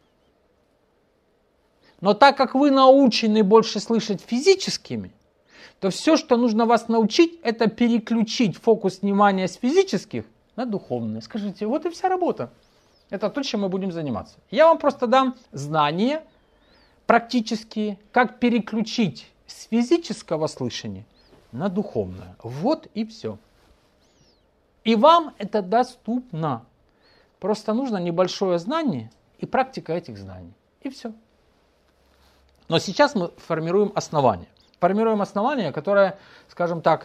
S1: Но так как вы научены больше слышать физическими, то все, что нужно вас научить, это переключить фокус внимания с физических на духовные. Скажите, вот и вся работа. Это то, чем мы будем заниматься. Я вам просто дам знания практические, как переключить с физического слышания на духовное. Вот и все. И вам это доступно. Просто нужно небольшое знание и практика этих знаний. И все. Но сейчас мы формируем основание. Формируем основание, которое, скажем так,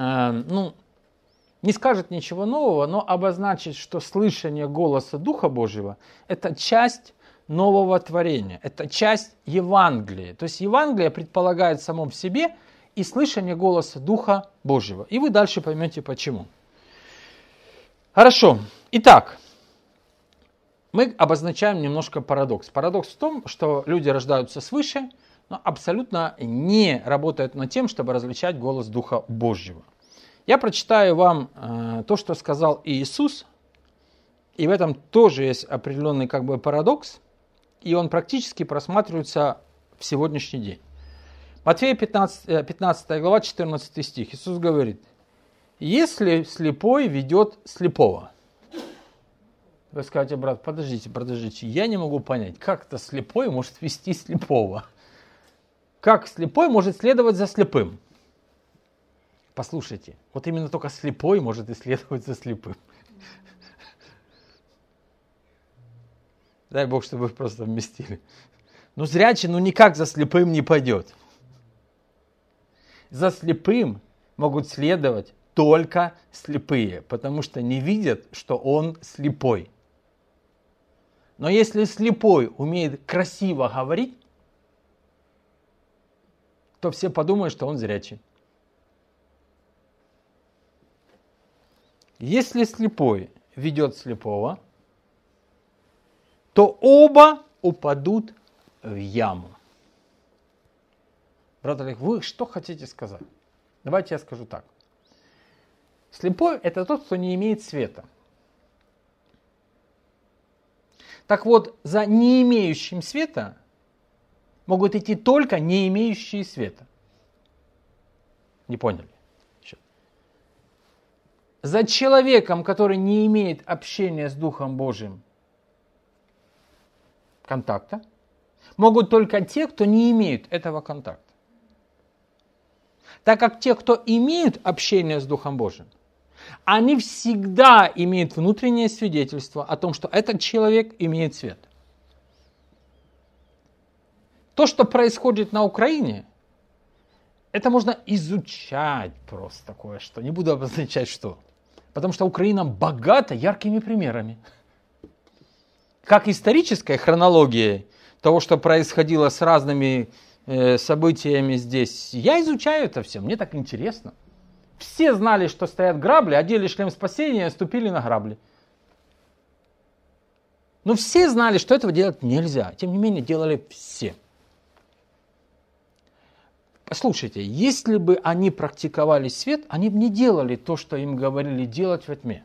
S1: не скажет ничего нового, но обозначит, что слышание голоса Духа Божьего – это часть нового творения, это часть Евангелия. То есть Евангелие предполагает в самом себе и слышание голоса Духа Божьего. И вы дальше поймете почему. Хорошо. Итак, мы обозначаем немножко парадокс. Парадокс в том, что люди рождаются свыше, но абсолютно не работают над тем, чтобы различать голос Духа Божьего. Я прочитаю вам то, что сказал Иисус, и в этом тоже есть определенный парадокс, и он практически просматривается в сегодняшний день. Матфея 15 глава, 14 стих. Иисус говорит: «Если слепой ведет слепого». Вы скажете, брат, подождите, я не могу понять, как это слепой может вести слепого? Как слепой может следовать за слепым? Послушайте, вот именно только слепой может и следовать за слепым. Дай Бог, чтобы вы просто вместили. Но зрячий, никак за слепым не пойдет. За слепым могут следовать только слепые, потому что не видят, что он слепой. Но если слепой умеет красиво говорить, то все подумают, что он зрячий. Если слепой ведет слепого, то оба упадут в яму. Брат Олег, вы что хотите сказать? Давайте я скажу так. Слепой – это тот, кто не имеет света. Так вот, за не имеющим света могут идти только не имеющие света. Не поняли? Еще. За человеком, который не имеет общения с Духом Божьим, контакта, могут только те, кто не имеют этого контакта. Так как те, кто имеют общение с Духом Божьим, они всегда имеют внутреннее свидетельство о том, что этот человек имеет свет. То, что происходит на Украине, это можно изучать просто кое-что. Не буду обозначать что. Потому что Украина богата яркими примерами. Как исторической хронологией того, что происходило с разными событиями здесь, я изучаю это все, мне так интересно. Все знали, что стоят грабли, одели шлем спасения и ступили на грабли. Но все знали, что этого делать нельзя. Тем не менее, делали все. Послушайте, если бы они практиковали свет, они бы не делали то, что им говорили делать во тьме.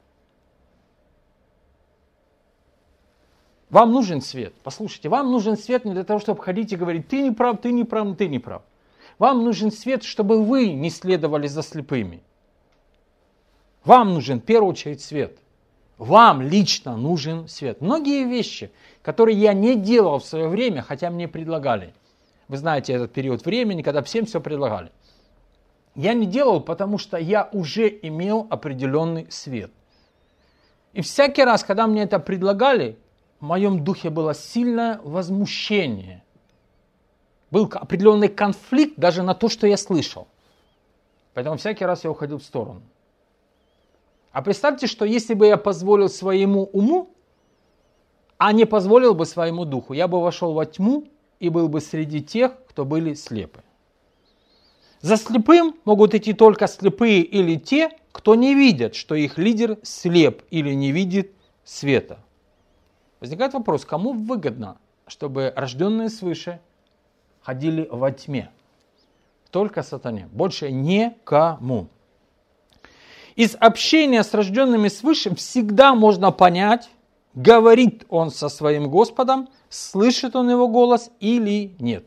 S1: Вам нужен свет. Послушайте, вам нужен свет не для того, чтобы ходить и говорить, ты не прав, ты не прав, ты не прав. Вам нужен свет, чтобы вы не следовали за слепыми. Вам нужен в первую очередь свет. Вам лично нужен свет. Многие вещи, которые я не делал в свое время, хотя мне предлагали. Вы знаете этот период времени, когда всем все предлагали. Я не делал, потому что я уже имел определенный свет. И всякий раз, когда мне это предлагали, в моем духе было сильное возмущение. Был определенный конфликт даже на то, что я слышал. Поэтому всякий раз я уходил в сторону. А представьте, что если бы я позволил своему уму, а не позволил бы своему духу, я бы вошел во тьму и был бы среди тех, кто были слепы. За слепым могут идти только слепые или те, кто не видят, что их лидер слеп или не видит света. Возникает вопрос, кому выгодно, чтобы рожденные свыше ходили во тьме? Только сатане, больше никому. Из общения с рожденными свыше всегда можно понять, говорит он со своим Господом, слышит он его голос или нет.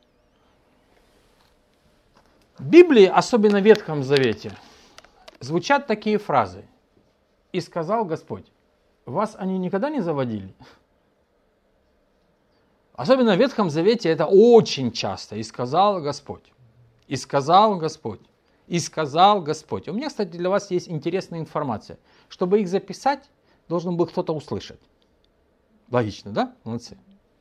S1: В Библии, особенно в Ветхом Завете, звучат такие фразы. «И сказал Господь». Вас они никогда не заводили? Особенно в Ветхом Завете это очень часто. «И сказал Господь». «И сказал Господь». «И сказал Господь». У меня, кстати, для вас есть интересная информация. Чтобы их записать, должен был кто-то услышать. Логично, да? Молодцы.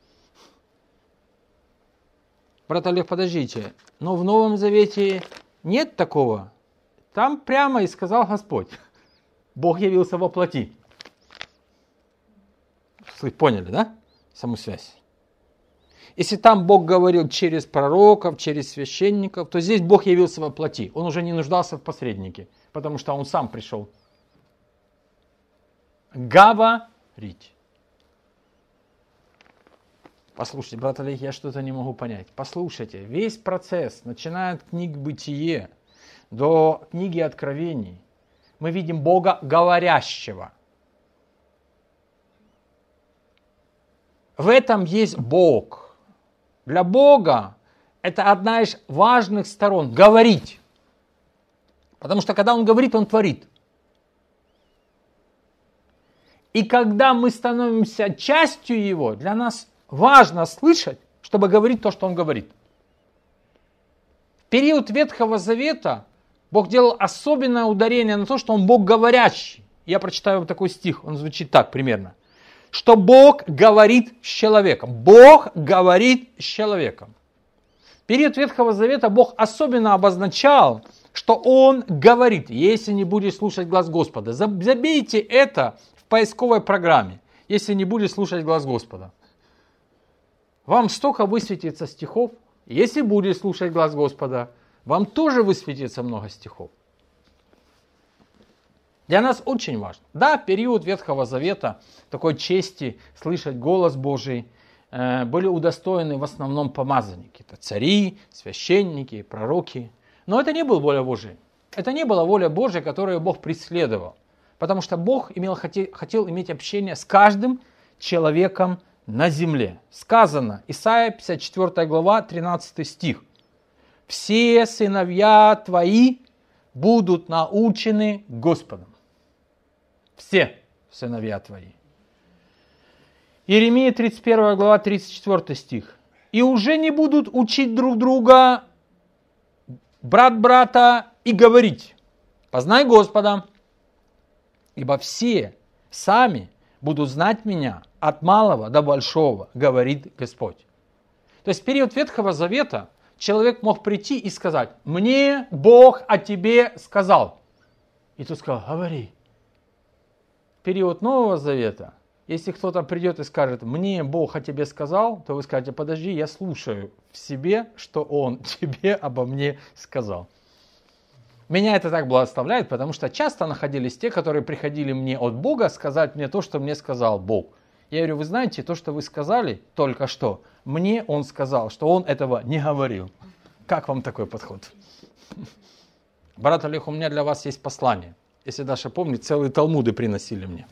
S1: Брат Олег, подождите. Но в Новом Завете нет такого. Там прямо «И сказал Господь». Бог явился во плоти. Вы поняли, да? Саму связь. Если там Бог говорил через пророков, через священников, то здесь Бог явился во плоти. Он уже не нуждался в посреднике, потому что Он сам пришел говорить. Послушайте, брат Олег, я что-то не могу понять. Послушайте, весь процесс, начиная от книг Бытие до книги Откровений, мы видим Бога говорящего. В этом есть Бог. Для Бога это одна из важных сторон – говорить. Потому что когда Он говорит, Он творит. И когда мы становимся частью Его, для нас важно слышать, чтобы говорить то, что Он говорит. В период Ветхого Завета Бог делал особенное ударение на то, что Он Бог говорящий. Я прочитаю вам такой стих, он звучит так примерно. Что Бог говорит с человеком. Бог говорит с человеком. В период Ветхого Завета Бог особенно обозначал, что Он говорит, если не будешь слушать глаз Господа. Забейте это в поисковой программе, если не будешь слушать глаз Господа. Вам столько высветится стихов, если будешь слушать глаз Господа, вам тоже высветится много стихов. Для нас очень важно. Да, период Ветхого Завета, такой чести слышать голос Божий, были удостоены в основном помазанники. Это цари, священники, пророки. Но это не была воля Божия. Это не была воля Божия, которую Бог преследовал. Потому что Бог хотел иметь общение с каждым человеком на земле. Сказано, Исайя 54 глава, 13 стих. «Все сыновья твои будут научены Господом». Все сыновья твои. Иеремия 31 глава, 34 стих. «И уже не будут учить друг друга, брат брата, и говорить, познай Господа, ибо все сами будут знать меня от малого до большого, говорит Господь». То есть в период Ветхого Завета человек мог прийти и сказать, мне Бог о тебе сказал. И тут сказал, говори. В период Нового Завета, если кто-то придет и скажет, мне Бог о тебе сказал, то вы скажете, подожди, я слушаю в себе, что Он тебе обо мне сказал. Меня это так благословляет, потому что часто находились те, которые приходили мне от Бога сказать мне то, что мне сказал Бог. Я говорю, вы знаете, то, что вы сказали только что, мне Он сказал, что Он этого не говорил. Как вам такой подход? Брат Олег, у меня для вас есть послание. Если Даша помнит, целые талмуды приносили мне.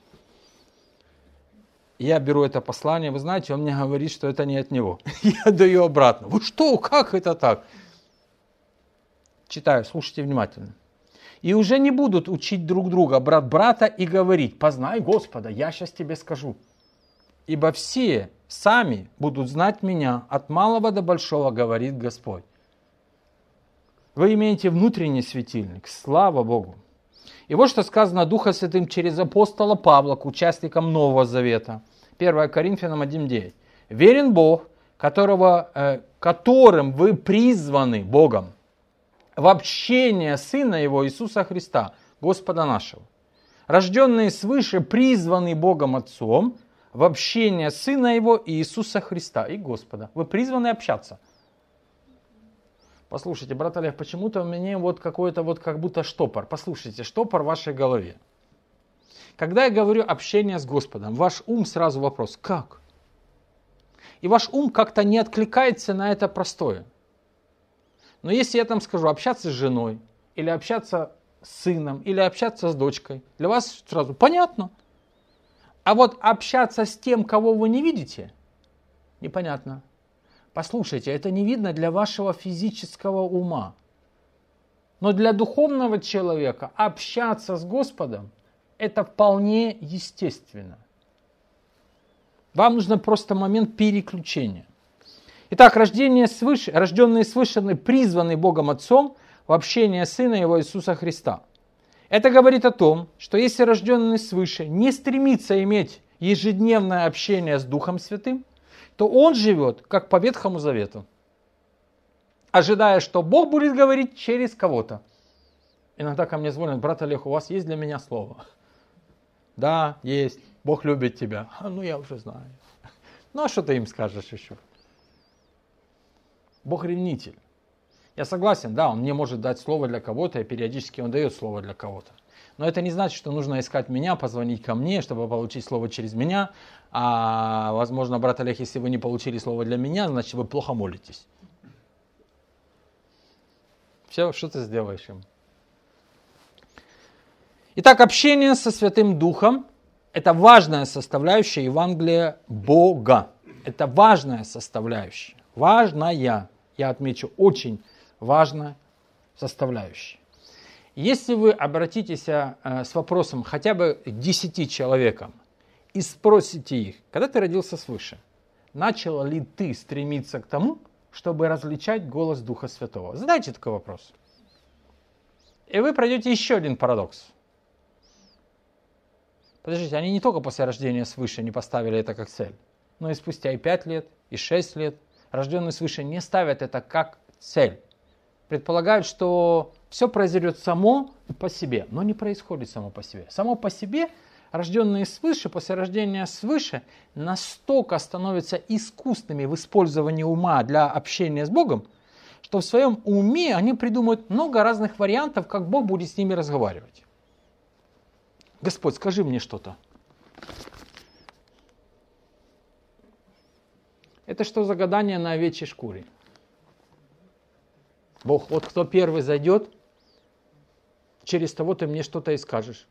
S1: Я беру это послание, вы знаете, он мне говорит, что это не от него. Я даю обратно. Вы что, как это так? Читаю, слушайте внимательно. И уже не будут учить друг друга, брат брата, и говорить: познай Господа, я сейчас тебе скажу. Ибо все сами будут знать меня, от малого до большого, говорит Господь. Вы имеете внутренний светильник, слава Богу. И вот что сказано Духом Святым через апостола Павла к участникам Нового Завета. 1 Коринфянам 1:9. Верен Бог, которым вы призваны Богом в общение Сына Его Иисуса Христа, Господа нашего. Рожденные свыше призваны Богом Отцом в общение Сына Его Иисуса Христа и Господа. Вы призваны общаться. Послушайте, брат Олег, почему-то у меня вот какой-то вот как будто штопор. Послушайте, штопор в вашей голове. Когда я говорю общение с Господом, ваш ум сразу вопрос: как? И ваш ум как-то не откликается на это простое. Но если я там скажу общаться с женой, или общаться с сыном, или общаться с дочкой, для вас сразу понятно. А вот общаться с тем, кого вы не видите, непонятно. Послушайте, это не видно для вашего физического ума. Но для духовного человека общаться с Господом – это вполне естественно. Вам нужно просто момент переключения. Итак, рожденные свыше, призваны Богом Отцом в общение Сына Его Иисуса Христа. Это говорит о том, что если рожденный свыше не стремится иметь ежедневное общение с Духом Святым, то он живет как по Ветхому Завету, ожидая, что Бог будет говорить через кого-то. Иногда ко мне звонят: брат Олег, у вас есть для меня слово? Да, есть. Бог любит тебя. Ну, я уже знаю. Ну, а что ты им скажешь еще? Бог ревнитель. Я согласен, да, он мне может дать слово для кого-то, и периодически он дает слово для кого-то. Но это не значит, что нужно искать меня, позвонить ко мне, чтобы получить слово через меня. А возможно, брат Олег, если вы не получили слово для меня, значит, вы плохо молитесь. Все, что ты сделаешь им? Итак, общение со Святым Духом – это важная составляющая Евангелия Бога. Это важная составляющая. Важная, я отмечу, очень важная составляющая. Если вы обратитесь с вопросом хотя бы к 10 человекам и спросите их: когда ты родился свыше, начал ли ты стремиться к тому, чтобы различать голос Духа Святого? Задайте такой вопрос. И вы пройдете еще один парадокс. Подождите, они не только после рождения свыше не поставили это как цель, но и спустя и 5 лет, и 6 лет рожденные свыше не ставят это как цель. Предполагают, что все произойдет само по себе, но не происходит само по себе. Само по себе рожденные свыше, после рождения свыше, настолько становятся искусными в использовании ума для общения с Богом, что в своем уме они придумают много разных вариантов, как Бог будет с ними разговаривать. Господь, скажи мне что-то. Это что за гадание на овечьей шкуре? Бог, вот кто первый зайдет, через того ты мне что-то и скажешь.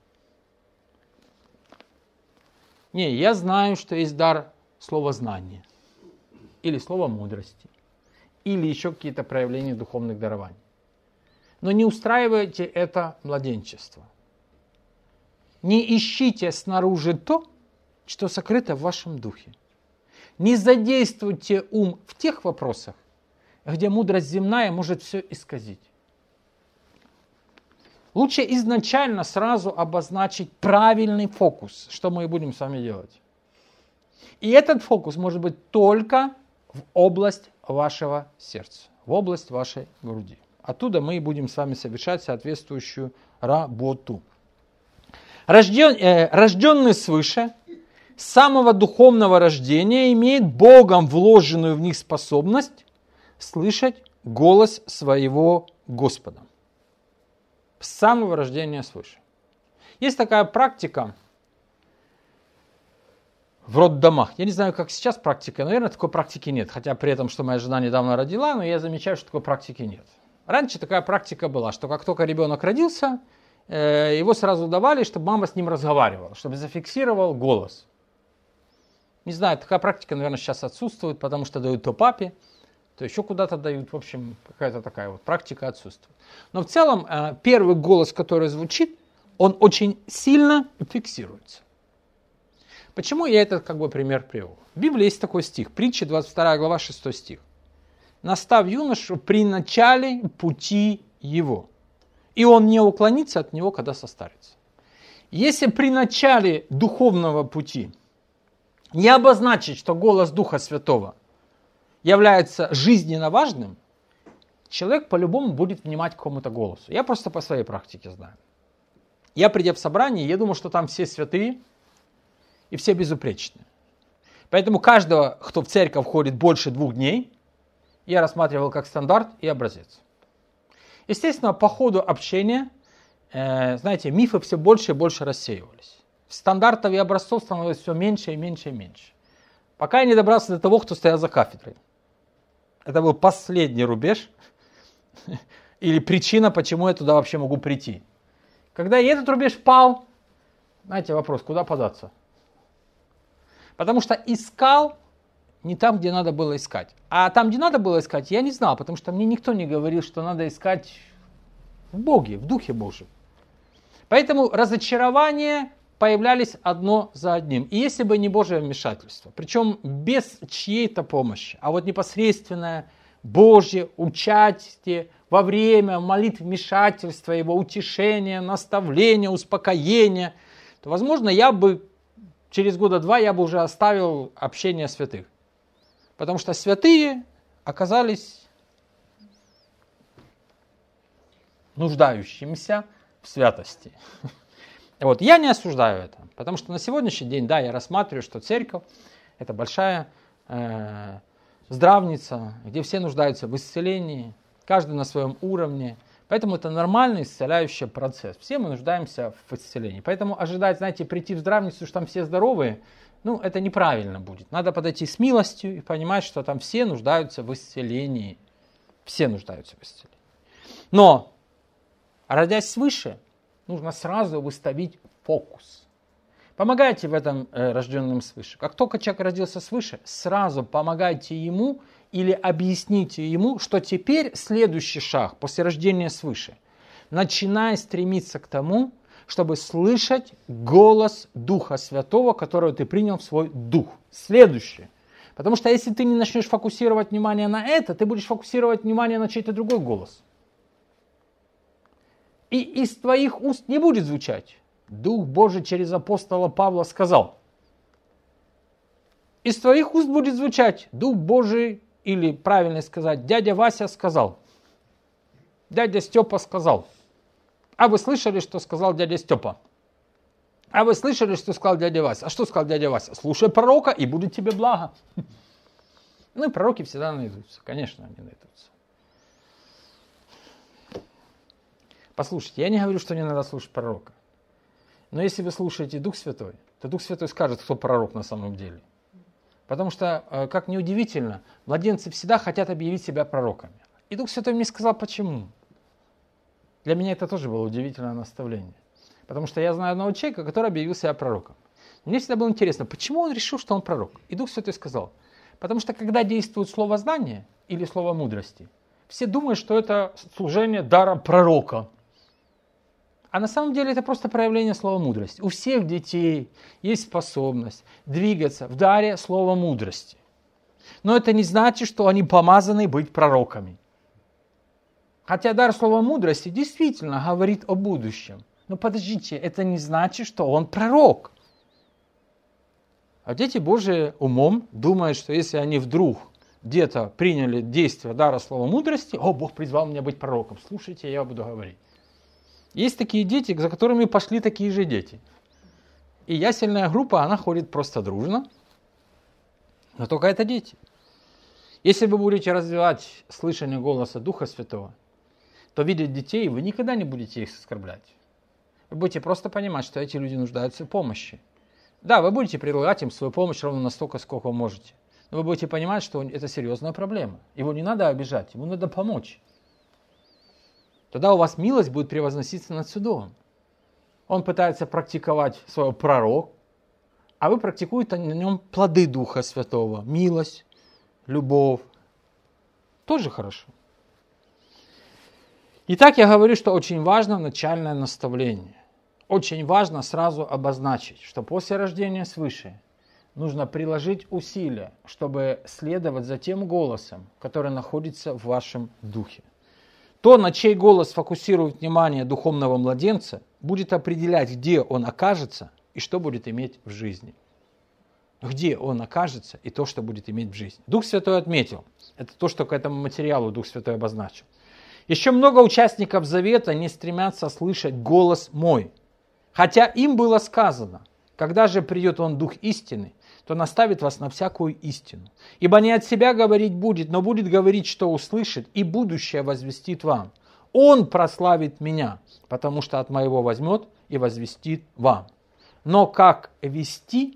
S1: Не, я знаю, что есть дар слова знания, или слова мудрости, или еще какие-то проявления духовных дарований. Но не устраивайте это младенчество. Не ищите снаружи то, что сокрыто в вашем духе. Не задействуйте ум в тех вопросах, где мудрость земная может все исказить. Лучше изначально сразу обозначить правильный фокус, что мы и будем с вами делать. И этот фокус может быть только в область вашего сердца, в область вашей груди. Оттуда мы и будем с вами совершать соответствующую работу. Рожденный свыше, с самого духовного рождения имеет Богом вложенную в них способность слышать голос своего Господа. С самого рождения свыше. Есть такая практика в роддомах. Я не знаю, как сейчас практика, наверное, такой практики нет. Хотя при этом, что моя жена недавно родила, но я замечаю, что такой практики нет. Раньше такая практика была, что как только ребенок родился, его сразу давали, чтобы мама с ним разговаривала, чтобы зафиксировал голос. Не знаю, такая практика, наверное, сейчас отсутствует, потому что дают то папе, то еще куда-то дают. В общем, какая-то такая вот практика отсутствует. Но в целом первый голос, который звучит, он очень сильно фиксируется. Почему я этот пример привел? В Библии есть такой стих, притча 22 глава 6 стих. «Настав юношу при начале пути его, и он не уклонится от него, когда состарится». Если при начале духовного пути не обозначить, что голос Духа Святого является жизненно важным, человек по-любому будет внимать к какому-то голосу. Я просто по своей практике знаю. Я, придя в собрание, я думал, что там все святые и все безупречные. Поэтому каждого, кто в церковь ходит больше 2 дней, я рассматривал как стандарт и образец. Естественно, по ходу общения, знаете, мифы все больше и больше рассеивались. Стандартов и образцов становилось все меньше и меньше и меньше. Пока я не добрался до того, кто стоял за кафедрой. Это был последний рубеж или причина, почему я туда вообще могу прийти. Когда и этот рубеж пал, знаете, вопрос, куда податься? Потому что искал не там, где надо было искать. А там, где надо было искать, я не знал, потому что мне никто не говорил, что надо искать в Боге, в Духе Божьем. Поэтому разочарования появлялись одно за одним. И если бы не Божье вмешательство, причем без чьей-то помощи, а вот непосредственное Божье участие во время молитв вмешательства, его утешения, наставления, успокоения, то, возможно, я бы через 2 года я бы уже оставил общение святых. Потому что святые оказались нуждающимися в святости. Вот. Я не осуждаю это, потому что на сегодняшний день, да, я рассматриваю, что церковь – это большая здравница, где все нуждаются в исцелении, каждый на своем уровне. Поэтому это нормальный исцеляющий процесс. Все мы нуждаемся в исцелении. Поэтому ожидать, знаете, прийти в здравницу, что там все здоровые, это неправильно будет. Надо подойти с милостью и понимать, что там все нуждаются в исцелении. Все нуждаются в исцелении. Но, родясь свыше, нужно сразу выставить фокус. Помогайте в этом рожденным свыше. Как только человек родился свыше, сразу помогайте ему или объясните ему, что теперь следующий шаг после рождения свыше. Начинай стремиться к тому, чтобы слышать голос Духа Святого, которого ты принял в свой дух. Следующее. Потому что если ты не начнешь фокусировать внимание на это, ты будешь фокусировать внимание на чей-то другой голос. И из твоих уст не будет звучать. Дух Божий через апостола Павла сказал. Из твоих уст будет звучать Дух Божий, или правильно сказать, дядя Вася сказал. Дядя Степа сказал. А вы слышали, что сказал дядя Степа? А вы слышали, что сказал дядя Вася? А что сказал дядя Вася? Слушай пророка, и будет тебе благо. И пророки всегда найдутся. Конечно, они найдутся. Послушайте, я не говорю, что не надо слушать пророка. Но если вы слушаете Дух Святой, то Дух Святой скажет, кто пророк на самом деле. Потому что, как ни удивительно, младенцы всегда хотят объявить себя пророками. И Дух Святой мне сказал, почему. Для меня это тоже было удивительное наставление. Потому что я знаю одного человека, который объявил себя пророком. Мне всегда было интересно, почему он решил, что он пророк. И Дух Святой сказал, потому что когда действует слово знания или слово мудрости, все думают, что это служение дара пророка. А на самом деле это просто проявление слова мудрости. У всех детей есть способность двигаться в даре слова мудрости. Но это не значит, что они помазаны быть пророками. Хотя дар слова мудрости действительно говорит о будущем. Но подождите, это не значит, что он пророк. А дети Божии умом думают, что если они вдруг где-то приняли действие дара слова мудрости, Бог призвал меня быть пророком. Слушайте, я буду говорить. Есть такие дети, за которыми пошли такие же дети. И ясельная группа, она ходит просто дружно. Но только это дети. Если вы будете развивать слышание голоса Духа Святого, то видеть детей вы никогда не будете их оскорблять. Вы будете просто понимать, что эти люди нуждаются в помощи. Да, вы будете предлагать им свою помощь ровно настолько, сколько вы можете. Но вы будете понимать, что это серьезная проблема. Его не надо обижать, ему надо помочь. Тогда у вас милость будет превозноситься над судом. Он пытается практиковать свой пророк, а вы практикуете на нем плоды Духа Святого. Милость, любовь. Тоже хорошо. Итак, я говорю, что очень важно начальное наставление. Очень важно сразу обозначить, что после рождения свыше нужно приложить усилия, чтобы следовать за тем голосом, который находится в вашем духе. То, на чей голос фокусирует внимание духовного младенца, будет определять, где он окажется и что будет иметь в жизни. Где он окажется и то, что будет иметь в жизни. Дух Святой отметил. Это то, что к этому материалу Дух Святой обозначил. Еще много участников Завета не стремятся слышать голос мой. Хотя им было сказано, когда же придет он Дух истины, то наставит вас на всякую истину. Ибо не от себя говорить будет, но будет говорить, что услышит, и будущее возвестит вам. Он прославит меня, потому что от моего возьмет и возвестит вам. Но как вести,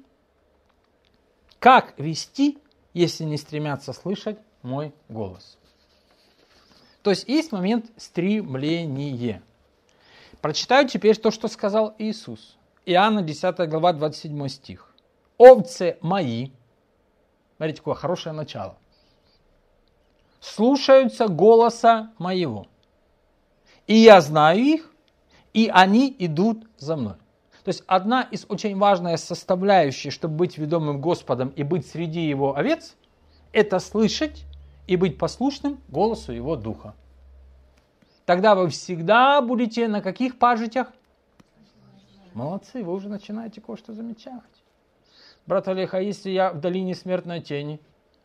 S1: если не стремятся слышать мой голос? То есть есть момент стремления. Прочитаю теперь то, что сказал Иисус. Иоанна 10 глава 27 стих. Овцы мои, смотрите, какое хорошее начало, слушаются голоса моего. И я знаю их, и они идут за мной. То есть одна из очень важных составляющих, чтобы быть ведомым Господом и быть среди его овец, это слышать и быть послушным голосу его духа. Тогда вы всегда будете на каких пажитях? Молодцы, вы уже начинаете кое-что замечать. Брат Олег, а если я в долине смертной тени,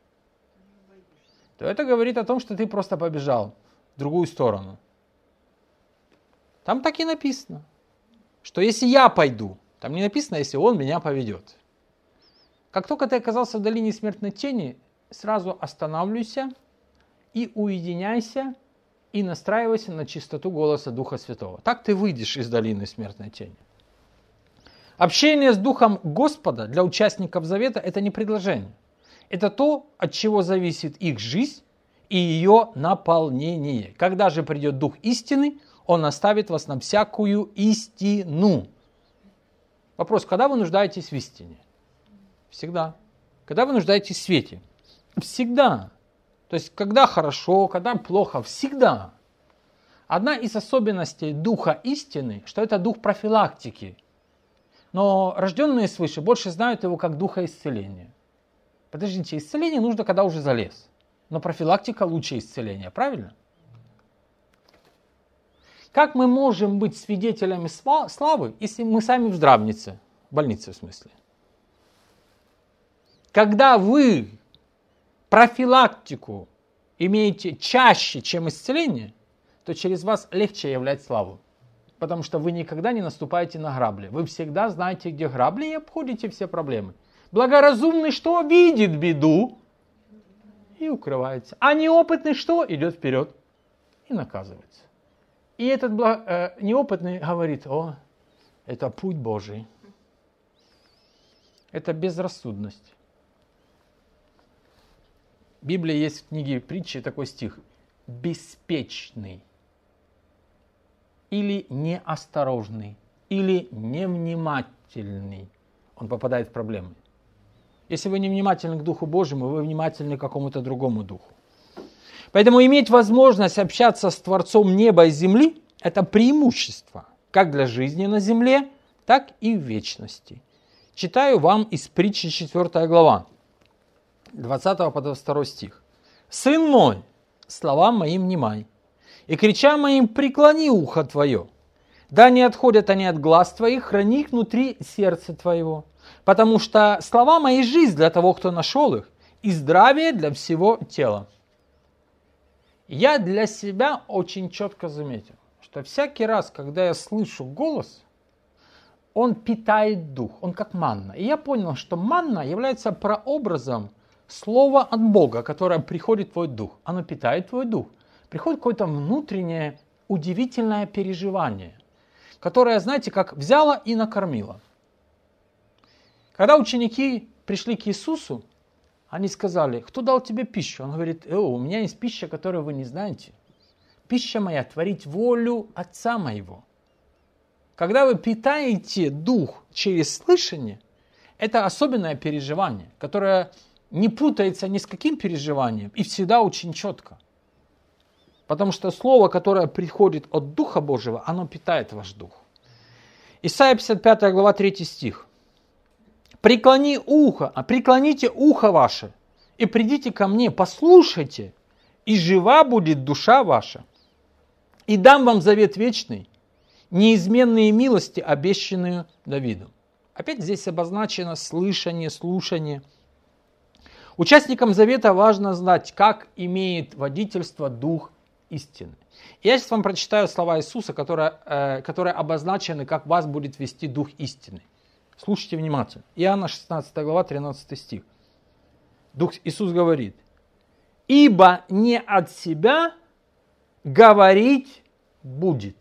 S1: то это говорит о том, что ты просто побежал в другую сторону. Там так и написано, что если я пойду, там не написано, если он меня поведет. Как только ты оказался в долине смертной тени, сразу останавливайся и уединяйся, и настраивайся на чистоту голоса Духа Святого. Так ты выйдешь из долины смертной тени. Общение с Духом Господа для участников Завета – это не предложение. Это то, от чего зависит их жизнь и ее наполнение. Когда же придет Дух истины, Он наставит вас на всякую истину. Вопрос, когда вы нуждаетесь в истине? Всегда. Когда вы нуждаетесь в свете? Всегда. То есть, когда хорошо, когда плохо, всегда. Одна из особенностей Духа истины, что это дух профилактики. Но рожденные свыше больше знают его как духа исцеления. Подождите, исцеление нужно, когда уже залез. Но профилактика лучше исцеления, правильно? Как мы можем быть свидетелями славы, если мы сами в здравнице, в больнице в смысле? Когда вы профилактику имеете чаще, чем исцеление, то через вас легче являть славу. Потому что вы никогда не наступаете на грабли. Вы всегда знаете, где грабли, и обходите все проблемы. Благоразумный что? Видит беду и укрывается. А неопытный что? Идет вперед и наказывается. И этот неопытный говорит: о, это путь Божий. Это безрассудность. В Библии есть в книге притчи такой стих: беспечный, или неосторожный, или невнимательный, он попадает в проблемы. Если вы не внимательны к Духу Божьему, вы внимательны к какому-то другому духу. Поэтому иметь возможность общаться с Творцом неба и земли – это преимущество, как для жизни на земле, так и в вечности. Читаю вам из притчи 4 глава, 20 по 22 стих. «Сын мой, словам моим внимай, и кричам моим преклони ухо твое. Да не отходят они от глаз твоих, храни их внутри сердца твоего. Потому что слова мои жизнь для того, кто нашел их, и здравие для всего тела». Я для себя очень четко заметил, что всякий раз, когда я слышу голос, он питает дух, он как манна. И я понял, что манна является прообразом слова от Бога, которое приходит в твой дух. Оно питает твой дух. Приходит какое-то внутреннее удивительное переживание, которое, знаете, как взяло и накормило. Когда ученики пришли к Иисусу, они сказали: кто дал тебе пищу? Он говорит: у меня есть пища, которую вы не знаете. Пища моя — творить волю Отца моего. Когда вы питаете дух через слышание, это особенное переживание, которое не путается ни с каким переживанием и всегда очень четко. Потому что слово, которое приходит от Духа Божьего, оно питает ваш дух. Исайя 55 глава 3 стих. Преклоните ухо ваше и придите ко мне, послушайте, и жива будет душа ваша. И дам вам завет вечный, неизменные милости, обещанные Давиду. Опять здесь обозначено слышание, слушание. Участникам завета важно знать, как имеет водительство Дух истины. Я сейчас вам прочитаю слова Иисуса, которые обозначены, как вас будет вести Дух истины. Слушайте внимательно. Иоанна 16 глава 13 стих. Иисус говорит: «Ибо не от себя говорить будет».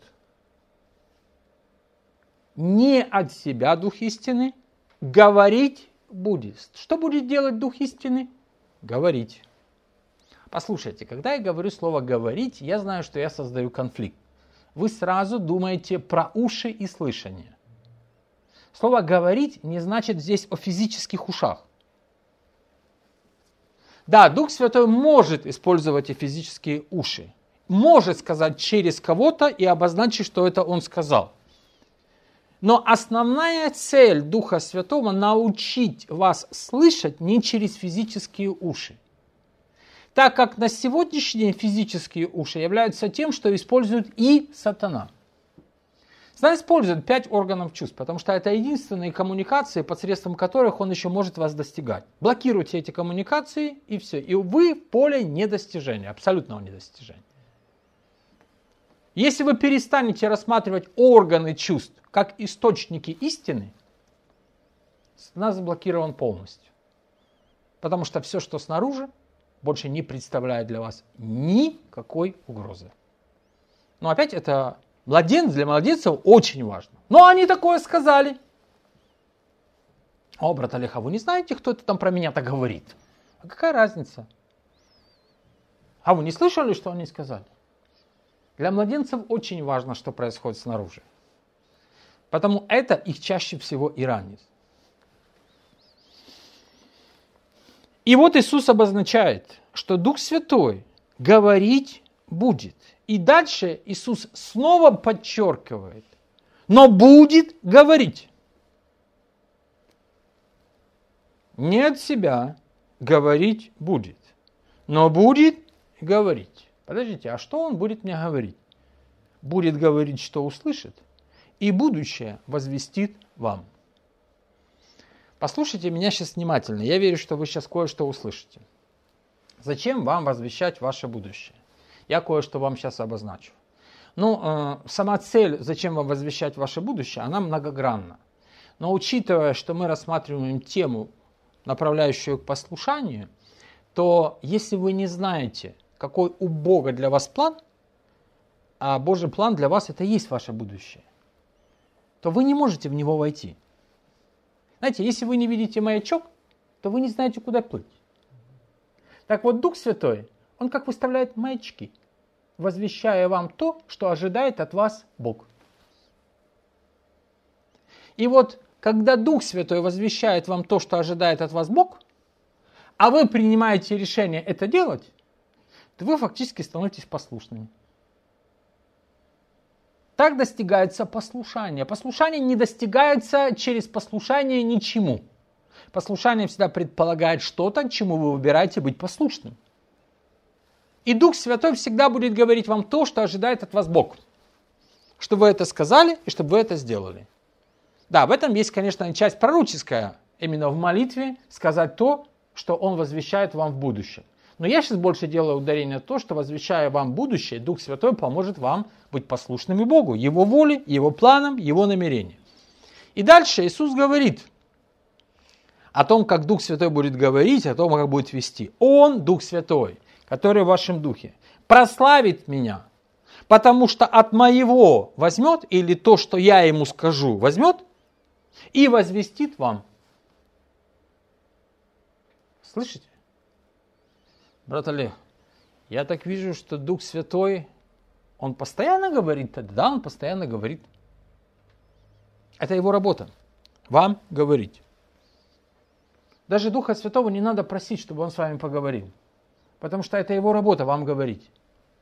S1: Не от себя Дух истины говорить будет. Что будет делать Дух истины? Говорить. Послушайте, когда я говорю слово «говорить», я знаю, что я создаю конфликт. Вы сразу думаете про уши и слышание. Слово «говорить» не значит здесь о физических ушах. Да, Дух Святой может использовать и физические уши. Может сказать через кого-то и обозначить, что это Он сказал. Но основная цель Духа Святого — научить вас слышать не через физические уши. Так как на сегодняшний день физические уши являются тем, что использует и сатана. Сатана использует 5 органов чувств, потому что это единственные коммуникации, посредством которых он еще может вас достигать. Блокируйте эти коммуникации, и все. И вы в поле недостижения, абсолютного недостижения. Если вы перестанете рассматривать органы чувств как источники истины, сатана заблокирован полностью. Потому что все, что снаружи, больше не представляет для вас никакой угрозы. Но опять это для младенцев очень важно. Но они такое сказали. О, брат Олег, а вы не знаете, кто это там про меня так говорит? А какая разница? А вы не слышали, что они сказали? Для младенцев очень важно, что происходит снаружи. Потому это их чаще всего и ранит. И вот Иисус обозначает, что Дух Святой говорить будет. И дальше Иисус снова подчеркивает: но будет говорить. Не от себя говорить будет, но будет говорить. Подождите, а что Он будет мне говорить? Будет говорить, что услышит, и будущее возвестит вам. Послушайте меня сейчас внимательно. Я верю, что вы сейчас кое-что услышите. Зачем вам возвещать ваше будущее? Я кое-что вам сейчас обозначу. Сама цель, зачем вам возвещать ваше будущее, она многогранна. Но учитывая, что мы рассматриваем тему, направляющую к послушанию, то если вы не знаете, какой у Бога для вас план, а Божий план для вас — это и есть ваше будущее, то вы не можете в него войти. Знаете, если вы не видите маячок, то вы не знаете, куда плыть. Так вот, Дух Святой, Он как выставляет маячки, возвещая вам то, что ожидает от вас Бог. И вот, когда Дух Святой возвещает вам то, что ожидает от вас Бог, а вы принимаете решение это делать, то вы фактически становитесь послушными. Так достигается послушание. Послушание не достигается через послушание ничему. Послушание всегда предполагает что-то, чему вы выбираете быть послушным. И Дух Святой всегда будет говорить вам то, что ожидает от вас Бог. Чтобы вы это сказали и чтобы вы это сделали. Да, в этом есть, конечно, часть пророческая. Именно в молитве сказать то, что Он возвещает вам в будущем. Но я сейчас больше делаю ударение на то, что, возвещая вам будущее, Дух Святой поможет вам быть послушными Богу, Его воле, Его планам, Его намерениям. И дальше Иисус говорит о том, как Дух Святой будет говорить, о том, как будет вести. Он, Дух Святой, который в вашем духе, прославит меня, потому что от моего возьмет, или то, что я ему скажу, возьмет и возвестит вам. Слышите? Брат Олег, я так вижу, что Дух Святой, Он постоянно говорит тогда. Да, Он постоянно говорит. Это Его работа. Вам говорить. Даже Духа Святого не надо просить, чтобы Он с вами поговорил. Потому что это Его работа, вам говорить.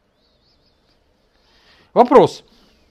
S1: Вопрос.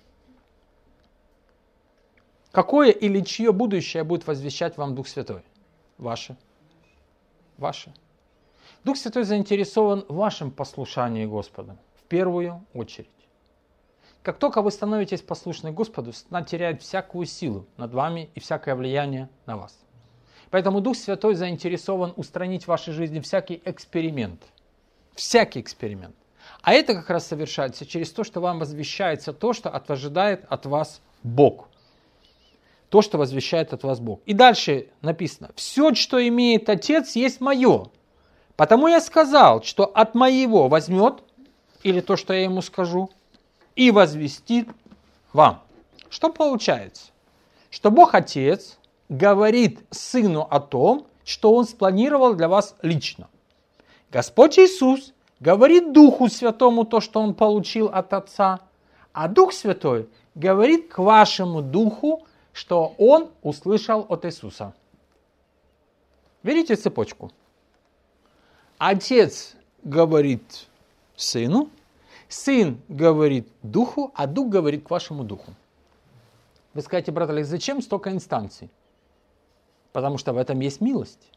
S1: Какое или чье будущее будет возвещать вам Дух Святой? Ваше. Ваше. Дух Святой заинтересован в вашем послушании Господу. В первую очередь. Как только вы становитесь послушны Господу, Сатана теряет всякую силу над вами и всякое влияние на вас. Поэтому Дух Святой заинтересован устранить в вашей жизни всякий эксперимент. Всякий эксперимент. А это как раз совершается через то, что вам возвещается то, что ожидает от вас Бог. То, что возвещает от вас Бог. И дальше написано: «Все, что имеет Отец, есть мое. Потому я сказал, что от моего возьмет, или то, что я ему скажу, и возвестит вам». Что получается? Что Бог Отец говорит Сыну о том, что Он спланировал для вас лично. Господь Иисус говорит Духу Святому то, что Он получил от Отца, а Дух Святой говорит к вашему Духу, что Он услышал от Иисуса. Видите цепочку? Отец говорит Сыну, Сын говорит Духу, а Дух говорит к вашему Духу. Вы скажете, брат Олег, зачем столько инстанций? Потому что в этом есть милость.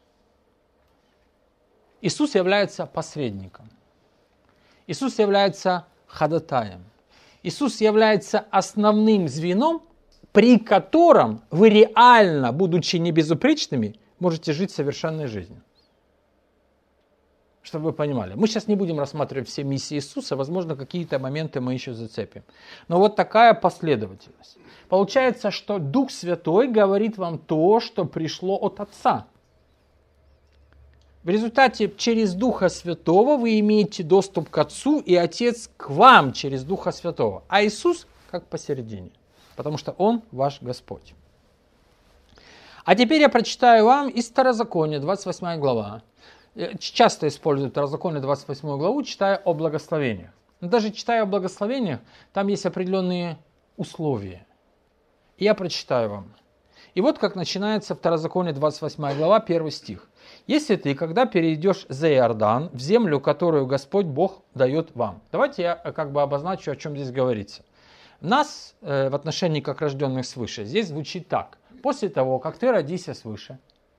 S1: Иисус является посредником. Иисус является ходатаем. Иисус является основным звеном, при котором вы реально, будучи небезупречными, можете жить совершенной жизнью. Чтобы вы понимали. Мы сейчас не будем рассматривать все миссии Иисуса, возможно, какие-то моменты мы еще зацепим. Но вот такая последовательность. Получается, что Дух Святой говорит вам то, что пришло от Отца. В результате через Духа Святого вы имеете доступ к Отцу, и Отец к вам через Духа Святого. А Иисус как посередине, потому что Он ваш Господь. А теперь я прочитаю вам из Второзакония, 28 глава. Часто используют Второзаконие, 28 главу, читая о благословениях. Но даже читая о благословениях, там есть определенные условия. И я прочитаю вам. И вот как начинается Второзаконие, 28 глава, 1 стих. «Если ты, когда перейдешь за Иордан, в землю, которую Господь Бог дает вам». Давайте я как бы обозначу, о чем здесь говорится. Нас в отношении как рожденных свыше здесь звучит так. После того, как ты родишься свыше.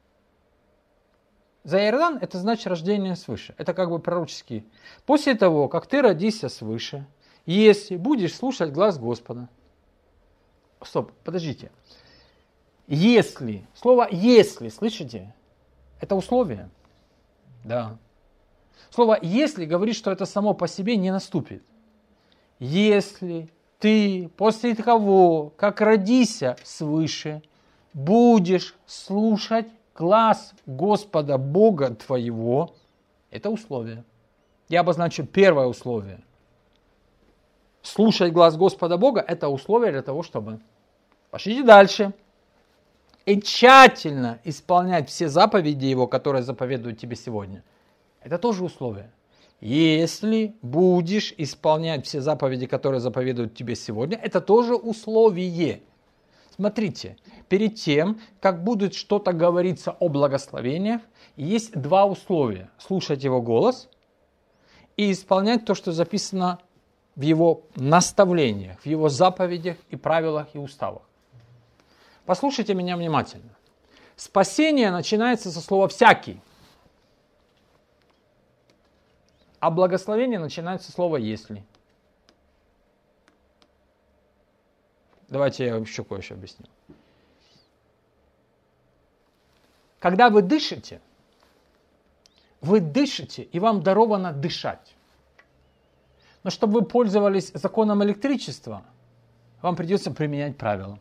S1: За Иордан это значит рождение свыше. Это как бы пророческий. После того, как ты родишься свыше, если будешь слушать глаз Господа. Стоп, подождите. Если. Слово «если», слышите? Это условие. Да. Слово «если» говорит, что это само по себе не наступит. Если ты после того, как родишься свыше, будешь слушать глаз Господа Бога твоего, это условие. Я обозначу первое условие. Слушать глаз Господа Бога – это условие для того, чтобы... Пошлите дальше. И тщательно исполнять все заповеди Его, которые заповедуют тебе сегодня. Это тоже условие. Если будешь исполнять все заповеди, которые заповедуют тебе сегодня, это тоже условие. Смотрите, перед тем, как будет что-то говориться о благословениях, есть два условия. Слушать Его голос и исполнять то, что записано в Его наставлениях, в Его заповедях и правилах и уставах. Послушайте меня внимательно. Спасение начинается со слова «всякий», а благословение начинается со слова «если». Давайте я еще кое-что объясню. Когда вы дышите, и вам даровано дышать. Но чтобы вы пользовались законом электричества, вам придется применять правила.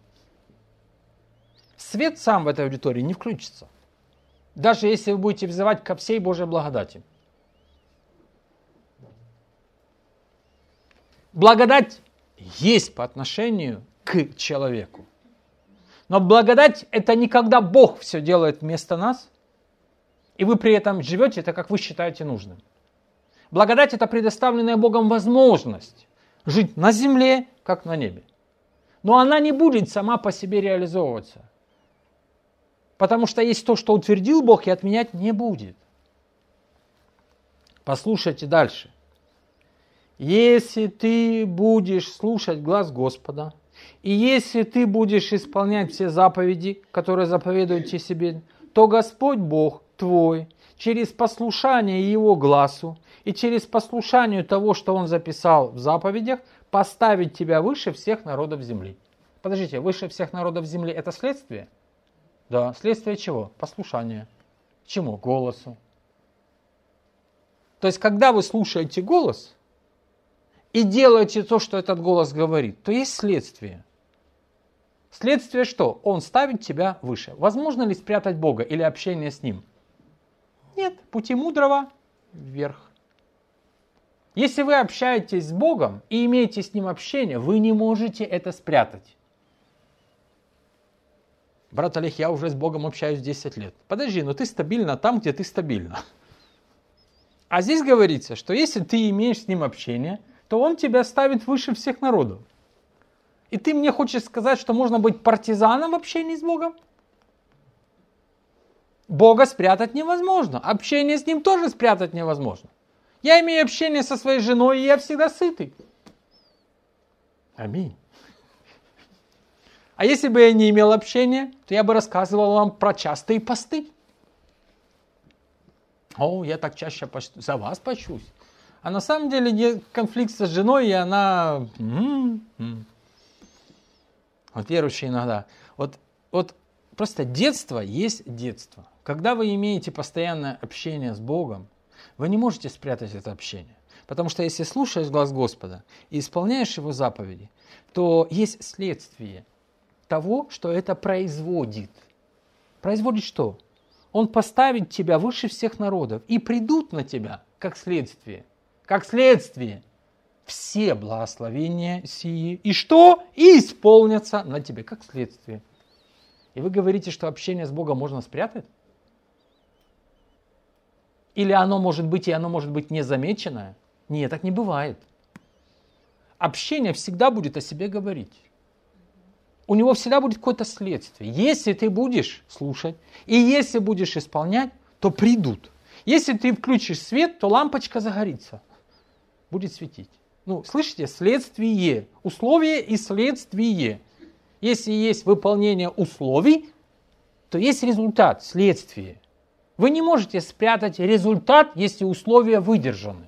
S1: Свет сам в этой аудитории не включится. Даже если вы будете взывать ко всей Божьей благодати. Благодать есть по отношению к человеку. Но благодать – это не когда Бог все делает вместо нас, и вы при этом живете так, как вы считаете нужным. Благодать – это предоставленная Богом возможность жить на земле, как на небе. Но она не будет сама по себе реализовываться. Потому что есть то, что утвердил Бог, и отменять не будет. Послушайте дальше. Если ты будешь слушать глас Господа, и если ты будешь исполнять все заповеди, которые заповедуете себе, то Господь Бог твой через послушание Его гласу и через послушание того, что Он записал в заповедях, поставит тебя выше всех народов земли. Подождите, выше всех народов земли – это следствие? Да, следствие чего? Послушание. Чему? Голосу. То есть, когда вы слушаете голос и делаете то, что этот голос говорит, то есть следствие. Следствие что? Он ставит тебя выше. Возможно ли спрятать Бога или общение с Ним? Нет, пути мудрого вверх. Если вы общаетесь с Богом и имеете с Ним общение, вы не можете это спрятать. Брат Олег, я уже с Богом общаюсь 10 лет. Подожди, но ты стабильно там, где ты стабильно. А здесь говорится, что если ты имеешь с Ним общение, то Он тебя ставит выше всех народов. И ты мне хочешь сказать, что можно быть партизаном в общении с Богом? Бога спрятать невозможно. Общение с Ним тоже спрятать невозможно. Я имею общение со своей женой, и я всегда сытый. Аминь. А если бы я не имел общения, то я бы рассказывал вам про частые посты. О, я так чаще за вас пощусь. А на самом деле нет конфликт с женой, и она... Вот верующие иногда. Вот просто детство есть детство. Когда вы имеете постоянное общение с Богом, вы не можете спрятать это общение. Потому что если слушаешь глас Господа и исполняешь Его заповеди, то есть следствие того, что это производит. Производит что? Он поставит тебя выше всех народов, и придут на тебя, как следствие, все благословения сии. И что? И исполнятся на тебе, как следствие. И вы говорите, что общение с Богом можно спрятать? Или оно может быть, и оно может быть незамеченное? Нет, так не бывает. Общение всегда будет о себе говорить. У него всегда будет какое-то следствие. Если ты будешь слушать, и если будешь исполнять, то придут. Если ты включишь свет, то лампочка загорится. Будет светить. Слышите? Следствие. Условие и следствие. Если есть выполнение условий, то есть результат, следствие. Вы не можете спрятать результат, если условия выдержаны.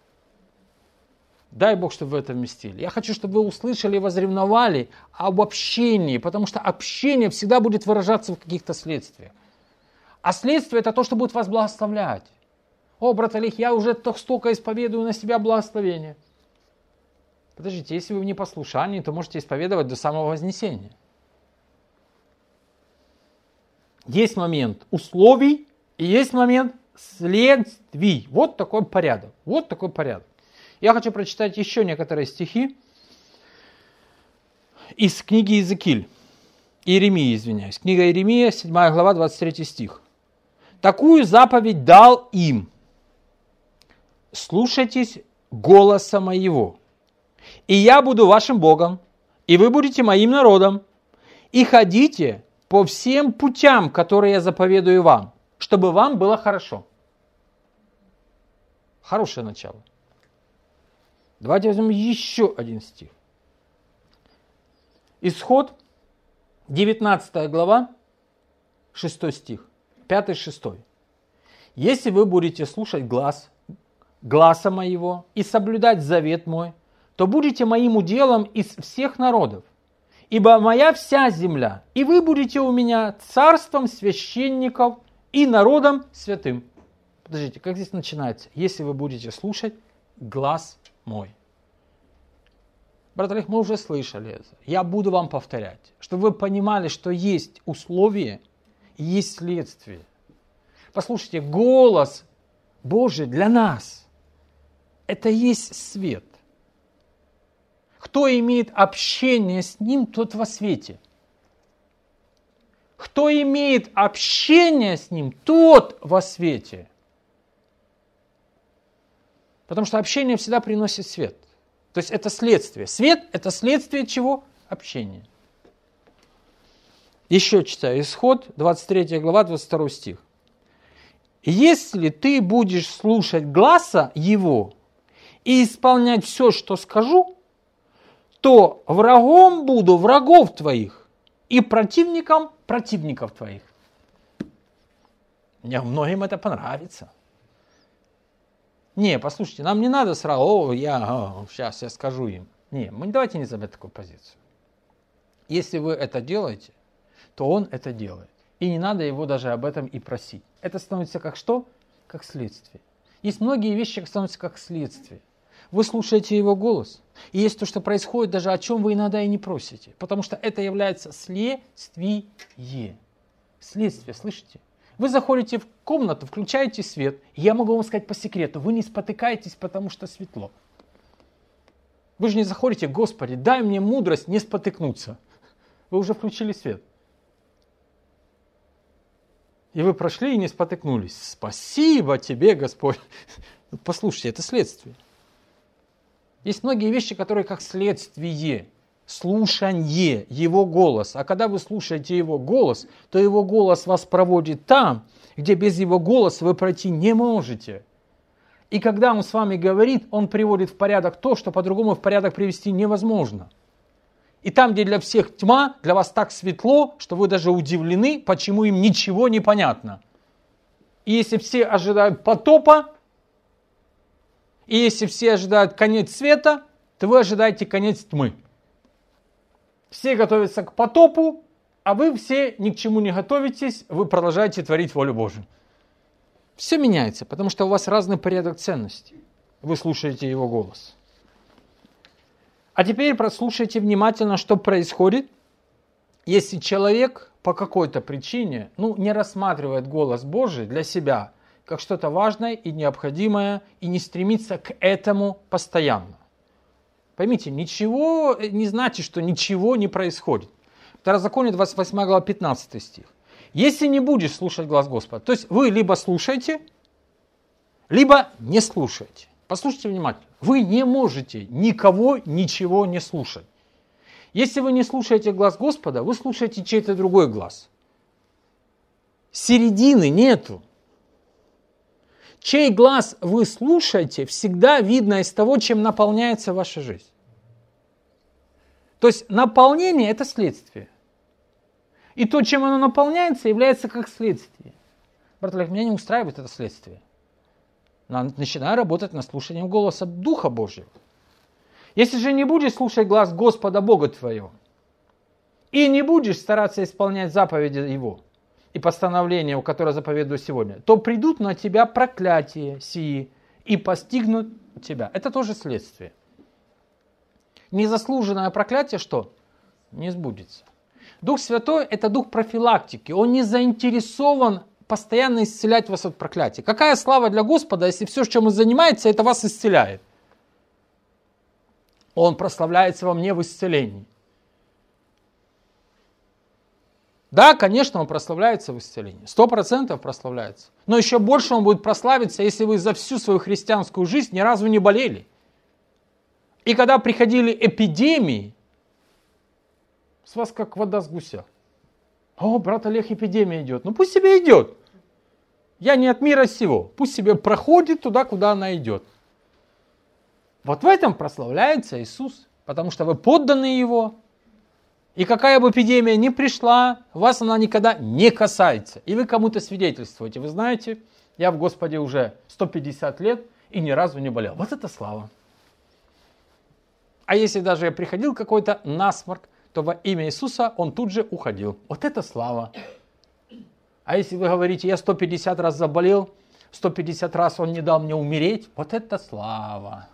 S1: Дай Бог, чтобы вы это вместили. Я хочу, чтобы вы услышали и возревновали об общении, потому что общение всегда будет выражаться в каких-то следствиях. А следствие – это то, что будет вас благословлять. О, брат Олег, я уже столько исповедую на себя благословение. Подождите, если вы в непослушании, то можете исповедовать до самого вознесения. Есть момент условий и есть момент следствий. Вот такой порядок. Вот такой порядок. Я хочу прочитать еще некоторые стихи из книги Иеремии, извиняюсь. Книга Иеремия, 7 глава, 23 стих. «Такую заповедь дал им. Слушайтесь голоса моего, и я буду вашим Богом, и вы будете моим народом, и ходите по всем путям, которые я заповедую вам, чтобы вам было хорошо». Хорошее начало. Давайте возьмем еще один стих. Исход, 19 глава, 6 стих, 5-6. «Если вы будете слушать гласа моего и соблюдать завет мой, то будете моим уделом из всех народов, ибо моя вся земля, и вы будете у меня царством священников и народом святым». Подождите, как здесь начинается? «Если вы будете слушать глас мой». Брат Олег, мы уже слышали это. Я буду вам повторять, чтобы вы понимали, что есть условия и есть следствие. Послушайте, голос Божий для нас – это есть свет. Кто имеет общение с Ним, тот во свете. Кто имеет общение с Ним, тот во свете. Потому что общение всегда приносит свет. То есть это следствие. Свет – это следствие чего? Общения. Еще читаю. Исход, 23 глава, 22 стих. «Если ты будешь слушать гласа Его и исполнять все, что скажу, то врагом буду врагов твоих и противником противников твоих». Многим это понравится. Не, послушайте, нам не надо сразу, сейчас я скажу им. Не, давайте не забывать такую позицию. Если вы это делаете, то он это делает. И не надо его даже об этом и просить. Это становится как что? Как следствие. Есть многие вещи, которые становятся как следствие. Вы слушаете его голос. И есть то, что происходит, даже о чем вы иногда и не просите. Потому что это является следствие. Следствие, слышите? Вы заходите в комнату, включаете свет. И я могу вам сказать по секрету, вы не спотыкаетесь, потому что светло. Вы же не заходите: Господи, дай мне мудрость не спотыкнуться. Вы уже включили свет. И вы прошли и не спотыкнулись. Спасибо тебе, Господь. Послушайте, это следствие. Есть многие вещи, которые как следствие. Слушание Его голоса. А когда вы слушаете Его голос, то Его голос вас проводит там, где без Его голоса вы пройти не можете. И когда Он с вами говорит, Он приводит в порядок то, что по-другому в порядок привести невозможно. И там, где для всех тьма, для вас так светло, что вы даже удивлены, почему им ничего не понятно. И если все ожидают потопа, и если все ожидают конец света, то вы ожидаете конец тьмы. Все готовятся к потопу, а вы все ни к чему не готовитесь, вы продолжаете творить волю Божию. Все меняется, потому что у вас разный порядок ценностей. Вы слушаете Его голос. А теперь прослушайте внимательно, что происходит, если человек по какой-то причине не рассматривает голос Божий для себя как что-то важное и необходимое, и не стремится к этому постоянно. Поймите, ничего не значит, что ничего не происходит. Второзаконие, 28 глава, 15 стих. Если не будешь слушать глаз Господа, то есть вы либо слушаете, либо не слушаете. Послушайте внимательно. Вы не можете никого ничего не слушать. Если вы не слушаете глаз Господа, вы слушаете чей-то другой глаз. Середины нету. Чей глаз вы слушаете, всегда видно из того, чем наполняется ваша жизнь. То есть наполнение – это следствие. И то, чем оно наполняется, является как следствие. Брат Олег, меня не устраивает это следствие. Начинаю работать над слушанием голоса Духа Божьего. Если же не будешь слушать глаз Господа Бога твоего, и не будешь стараться исполнять заповеди Его и постановления, которые заповедую сегодня, то придут на тебя проклятия сии и постигнут тебя. Это тоже следствие. Незаслуженное проклятие что? Не сбудется. Дух Святой – это дух профилактики. Он не заинтересован постоянно исцелять вас от проклятия. Какая слава для Господа, если все, чем Он занимается, это вас исцеляет? Он прославляется во мне в исцелении. Да, конечно, Он прославляется в исцелении. 100% прославляется. Но еще больше Он будет прославиться, если вы за всю свою христианскую жизнь ни разу не болели. И когда приходили эпидемии, с вас как вода с гуся. О, брат Олег, эпидемия идет. Ну пусть себе идет. Я не от мира сего. Пусть себе проходит туда, куда она идет. Вот в этом прославляется Иисус. Потому что вы подданы Его. И какая бы эпидемия ни пришла, вас она никогда не касается. И вы кому-то свидетельствуете. Вы знаете, я в Господе уже 150 лет и ни разу не болел. Вот это слава. А если даже я приходил какой-то насморк, то во имя Иисуса он тут же уходил. Вот это слава. А если вы говорите, я 150 раз заболел, 150 раз он не дал мне умереть, вот это слава.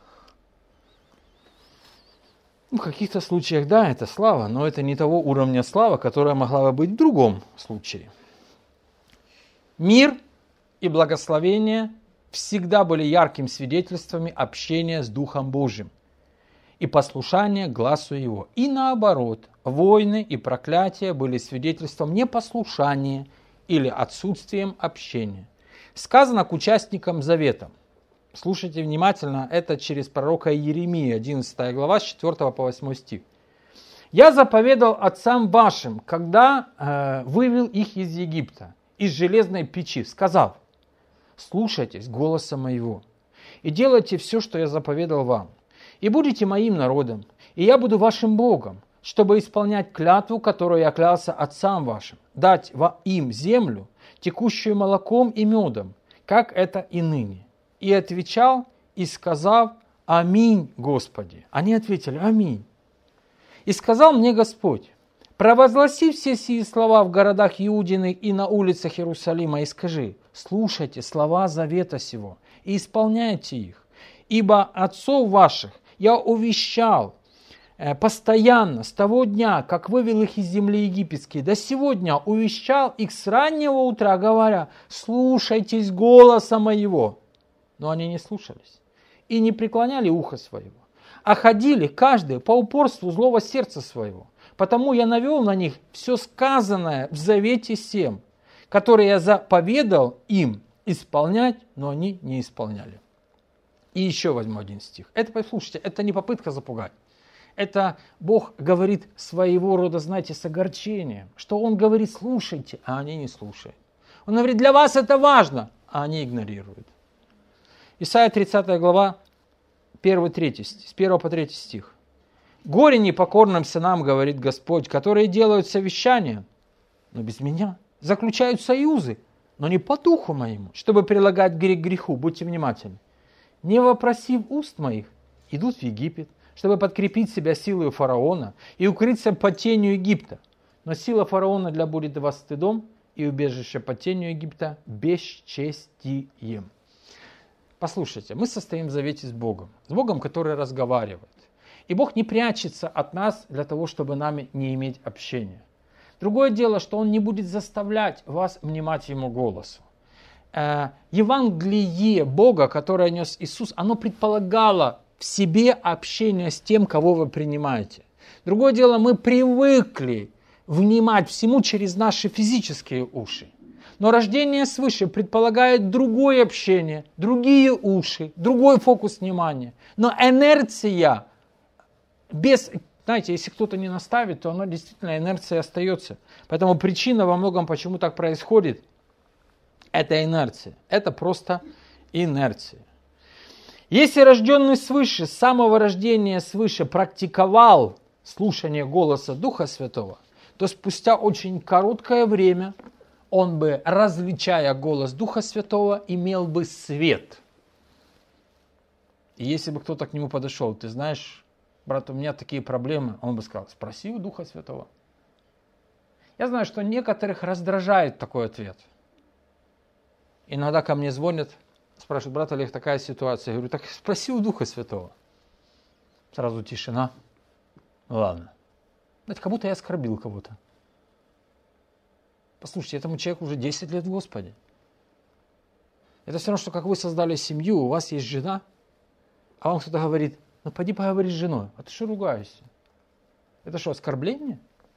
S1: В каких-то случаях, да, это слава, но это не того уровня славы, которая могла бы быть в другом случае. Мир и благословение всегда были яркими свидетельствами общения с Духом Божьим. и послушание гласу его. И наоборот, войны и проклятия были свидетельством непослушания или отсутствием общения. Сказано к участникам завета. Слушайте внимательно, это через пророка Иеремии, 11 глава, с 4 по 8 стих. «Я заповедал отцам вашим, когда вывел их из Египта, из железной печи, сказав: слушайтесь голоса моего и делайте все, что я заповедал вам, и будете моим народом, и я буду вашим Богом, чтобы исполнять клятву, которую я клялся отцам вашим, дать им землю, текущую молоком и медом, как это и ныне». И отвечал и сказав: аминь, Господи. Они ответили: аминь. И сказал мне Господь: провозгласи все сии слова в городах Иудиных и на улицах Иерусалима, и скажи: слушайте слова завета сего и исполняйте их, ибо отцов ваших я увещал постоянно с того дня, как вывел их из земли египетской, до сегодня увещал их с раннего утра, говоря: слушайтесь голоса моего. Но они не слушались и не преклоняли ухо своего, а ходили каждый по упорству злого сердца своего. Потому я навел на них все сказанное в завете сем, которое я заповедал им исполнять, но они не исполняли. И еще возьму один стих. Это, послушайте, это не попытка запугать. Это Бог говорит своего рода, знаете, с огорчением, что Он говорит: слушайте, а они не слушают. Он говорит: для вас это важно, а они игнорируют. Исайя 30 глава, 1-3, с 1 по 3 стих. «Горе непокорным сынам, говорит Господь, которые делают совещания, но без меня, заключают союзы, но не по духу моему, чтобы прилагать грех к греху». Будьте внимательны. «Не вопросив уст моих, идут в Египет, чтобы подкрепить себя силой фараона и укрыться под тенью Египта. Но сила фараона для будет вас стыдом, и убежище под тенью Египта бесчестием». Послушайте, мы состоим в завете с Богом, который разговаривает. И Бог не прячется от нас для того, чтобы нами не иметь общения. Другое дело, что Он не будет заставлять вас внимать Ему голосу. Евангелие Бога, которое нес Иисус, оно предполагало в себе общение с тем, кого вы принимаете. Другое дело, мы привыкли внимать всему через наши физические уши. Но рождение свыше предполагает другое общение, другие уши, другой фокус внимания. Но инерция, знаете, если кто-то не наставит, то она действительно, инерция остается. Поэтому причина во многом, почему так происходит, это инерция. Это просто инерция. Если рожденный свыше, с самого рождения свыше практиковал слушание голоса Духа Святого, то спустя очень короткое время он бы, различая голос Духа Святого, имел бы свет. И если бы кто-то к нему подошел: ты знаешь, брат, у меня такие проблемы, он бы сказал: спроси у Духа Святого. Я знаю, что некоторых раздражает такой ответ. Иногда ко мне звонят, спрашивают: брат Олег, такая ситуация. Я говорю: так спроси у Духа Святого. Сразу тишина. Ладно. Это как будто я оскорбил кого-то. Послушайте, этому человеку уже 10 лет в Господе. Это все равно, что как вы создали семью, у вас есть жена, а вам кто-то говорит: ну пойди поговори с женой. А ты что ругаешься? Это что, оскорбление?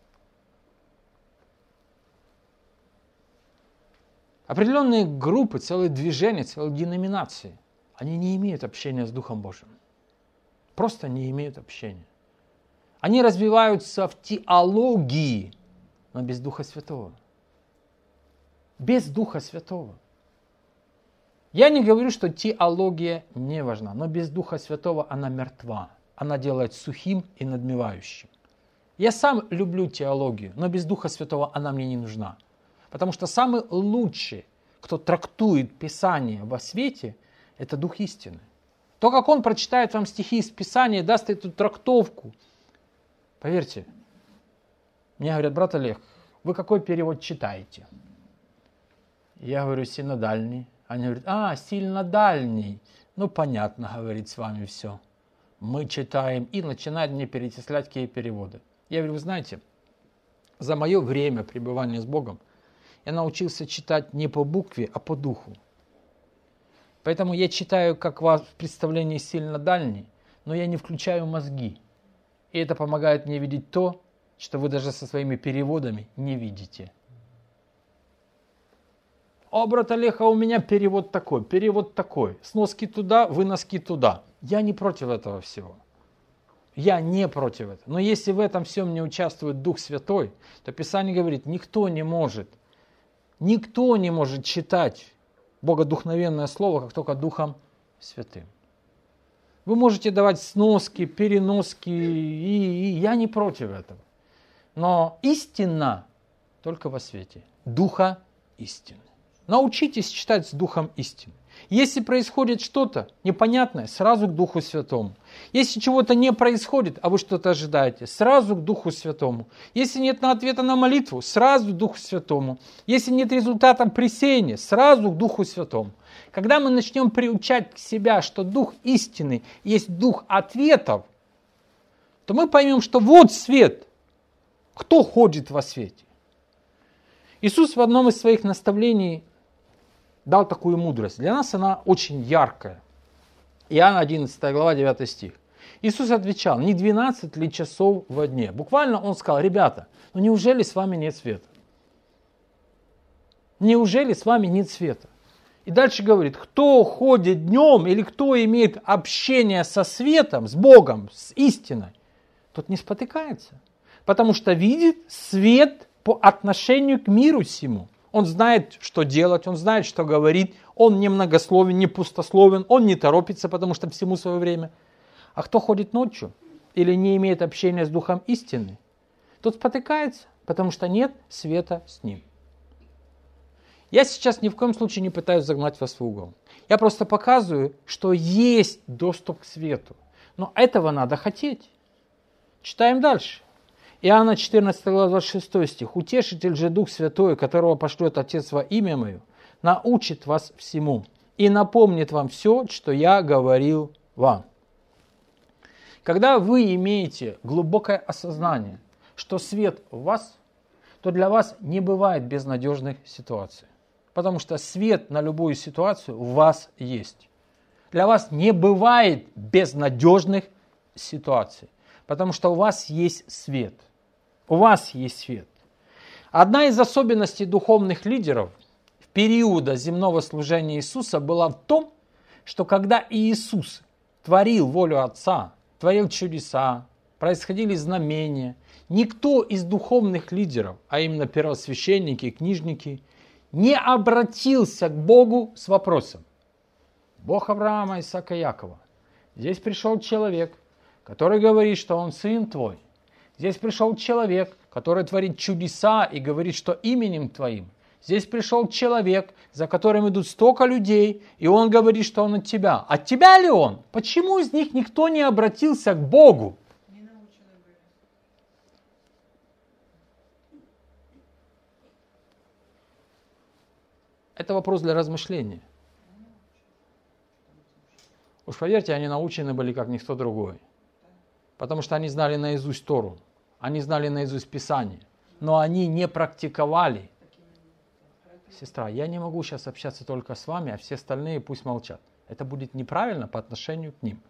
S1: Определенные группы, целые движения, целые деноминации, они не имеют общения с Духом Божьим. Просто не имеют общения. Они развиваются в теологии, но без Духа Святого. Без Духа Святого. Я не говорю, что теология не важна, но без Духа Святого она мертва. Она делает сухим и надмевающим. Я сам люблю теологию, но без Духа Святого она мне не нужна. Потому что самый лучший, кто трактует Писание во свете, это Дух истины. То, как он прочитает вам стихи из Писания, даст эту трактовку. Поверьте, мне говорят: брат Олег, вы какой перевод читаете? Я говорю: синодальный. Они говорят: сильно дальний. Ну, понятно, говорит, с вами все. Мы читаем, и начинают мне перечислять какие переводы. Я говорю: вы знаете, за мое время пребывания с Богом я научился читать не по букве, а по духу. Поэтому я читаю, как у вас в представлении сильно дальний, но я не включаю мозги. И это помогает мне видеть то, что вы даже со своими переводами не видите. О, брат Олег, а у меня перевод такой. Сноски туда, выноски туда. Я не против этого всего. Я не против этого. Но если в этом всем не участвует Дух Святой, то Писание говорит, никто не может читать богодухновенное слово, как только Духом Святым. Вы можете давать сноски, переноски, и я не против этого. Но истина только во свете. Духа истины. Научитесь читать с Духом истины. Если происходит что-то непонятное, сразу к Духу Святому. Если чего-то не происходит, а вы что-то ожидаете, сразу к Духу Святому. Если нет ответа на молитву, сразу к Духу Святому. Если нет результата пресеяния, сразу к Духу Святому. Когда мы начнем приучать себя, что Дух истины есть Дух ответов, то мы поймем, что вот свет. Кто ходит во свете? Иисус в одном из своих наставлений дал такую мудрость. Для нас она очень яркая. Иоанна 11 глава 9 стих. Иисус отвечал, не 12 ли часов во дне? Буквально он сказал, ребята, ну неужели с вами нет света? Неужели с вами нет света? И дальше говорит, кто ходит днем или кто имеет общение со светом, с Богом, с истиной, тот не спотыкается. Потому что видит свет по отношению к миру сему. Он знает, что делать, он знает, что говорит, он не многословен, не пустословен, он не торопится, потому что всему свое время. А кто ходит ночью или не имеет общения с Духом истины, тот спотыкается, потому что нет света с ним. Я сейчас ни в коем случае не пытаюсь загнать вас в угол. Я просто показываю, что есть доступ к свету. Но этого надо хотеть. Читаем дальше. Иоанна 14 глава 26 стих. «Утешитель же Дух Святой, которого пошлет Отец во имя Мое, научит вас всему и напомнит вам все, что я говорил вам». Когда вы имеете глубокое осознание, что свет в вас, то для вас не бывает безнадежных ситуаций. Потому что свет на любую ситуацию в вас есть. Для вас не бывает безнадежных ситуаций. Потому что у вас есть свет. У вас есть свет. Одна из особенностей духовных лидеров в периода земного служения Иисуса была в том, что когда Иисус творил волю Отца, творил чудеса, происходили знамения, никто из духовных лидеров, а именно первосвященники, книжники, не обратился к Богу с вопросом. Бог Авраама, Исаака, Якова. Здесь пришел человек, который говорит, что он сын твой. Здесь пришел человек, который творит чудеса и говорит, что именем твоим. Здесь пришел человек, за которым идут столько людей, и он говорит, что он от тебя. От тебя ли он? Почему из них никто не обратился к Богу? Это вопрос для размышления. Уж поверьте, они научены были как никто другой. Потому что они знали наизусть Тору. Они знали наизусть Писание. Но они не практиковали. Сестра, я не могу сейчас общаться только с вами, а все остальные пусть молчат. Это будет неправильно по отношению к ним.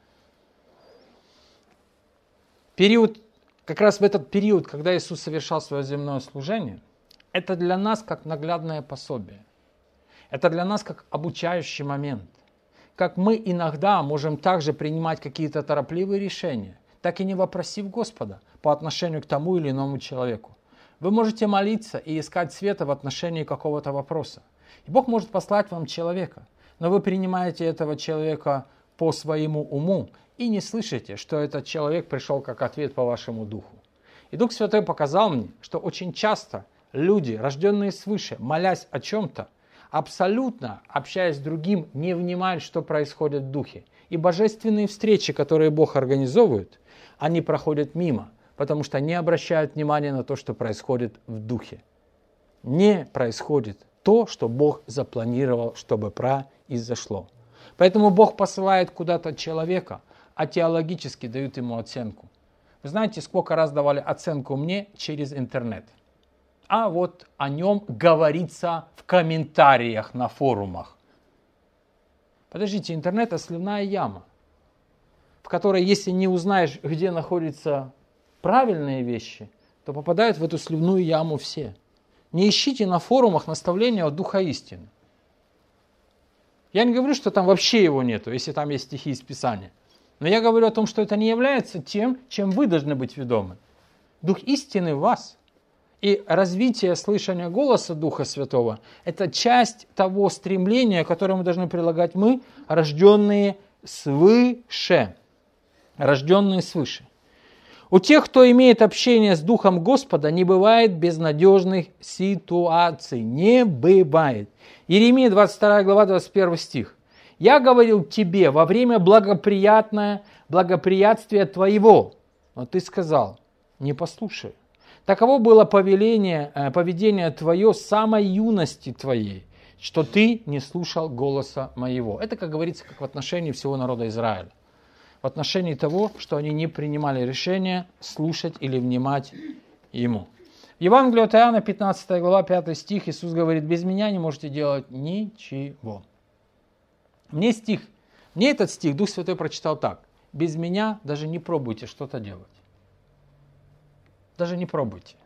S1: Как раз в этот период, когда Иисус совершал свое земное служение, это для нас как наглядное пособие. Это для нас как обучающий момент. Как мы иногда можем также принимать какие-то торопливые решения, так и не вопросив Господа по отношению к тому или иному человеку. Вы можете молиться и искать света в отношении какого-то вопроса. И Бог может послать вам человека, но вы принимаете этого человека по своему уму и не слышите, что этот человек пришел как ответ по вашему духу. И Дух Святой показал мне, что очень часто люди, рожденные свыше, молясь о чем-то, абсолютно, общаясь с другим, не внимают, что происходит в духе. И божественные встречи, которые Бог организовывает, они проходят мимо, потому что не обращают внимания на то, что происходит в духе. Не происходит то, что Бог запланировал, чтобы произошло. Поэтому Бог посылает куда-то человека, а теологически дают ему оценку. Вы знаете, сколько раз давали оценку мне через интернет? А вот о нем говорится в комментариях на форумах. Подождите, интернет – это сливная яма. в которой, если не узнаешь, где находятся правильные вещи, то попадают в эту сливную яму все. Не ищите на форумах наставления от Духа истины. Я не говорю, что там вообще его нету, если там есть стихи из Писания. Но я говорю о том, что это не является тем, чем вы должны быть ведомы. Дух истины в вас. И развитие слышания голоса Духа Святого – это часть того стремления, которое мы должны прилагать мы, рожденные свыше. Рожденные свыше. У тех, кто имеет общение с Духом Господа, не бывает безнадежных ситуаций. Не бывает. Иеремия 22 глава 21 стих. «Я говорил тебе во время благоприятствия твоего, но ты сказал, не послушай. Таково было поведение твое с самой юности твоей, что ты не слушал голоса моего». Это, как говорится, как в отношении всего народа Израиля. В отношении того, что они не принимали решение слушать или внимать ему. В Евангелии от Иоанна, 15 глава, 5 стих, Иисус говорит: «Без меня не можете делать ничего». Мне этот стих Дух Святой прочитал так: «Без меня даже не пробуйте что-то делать». Даже не пробуйте.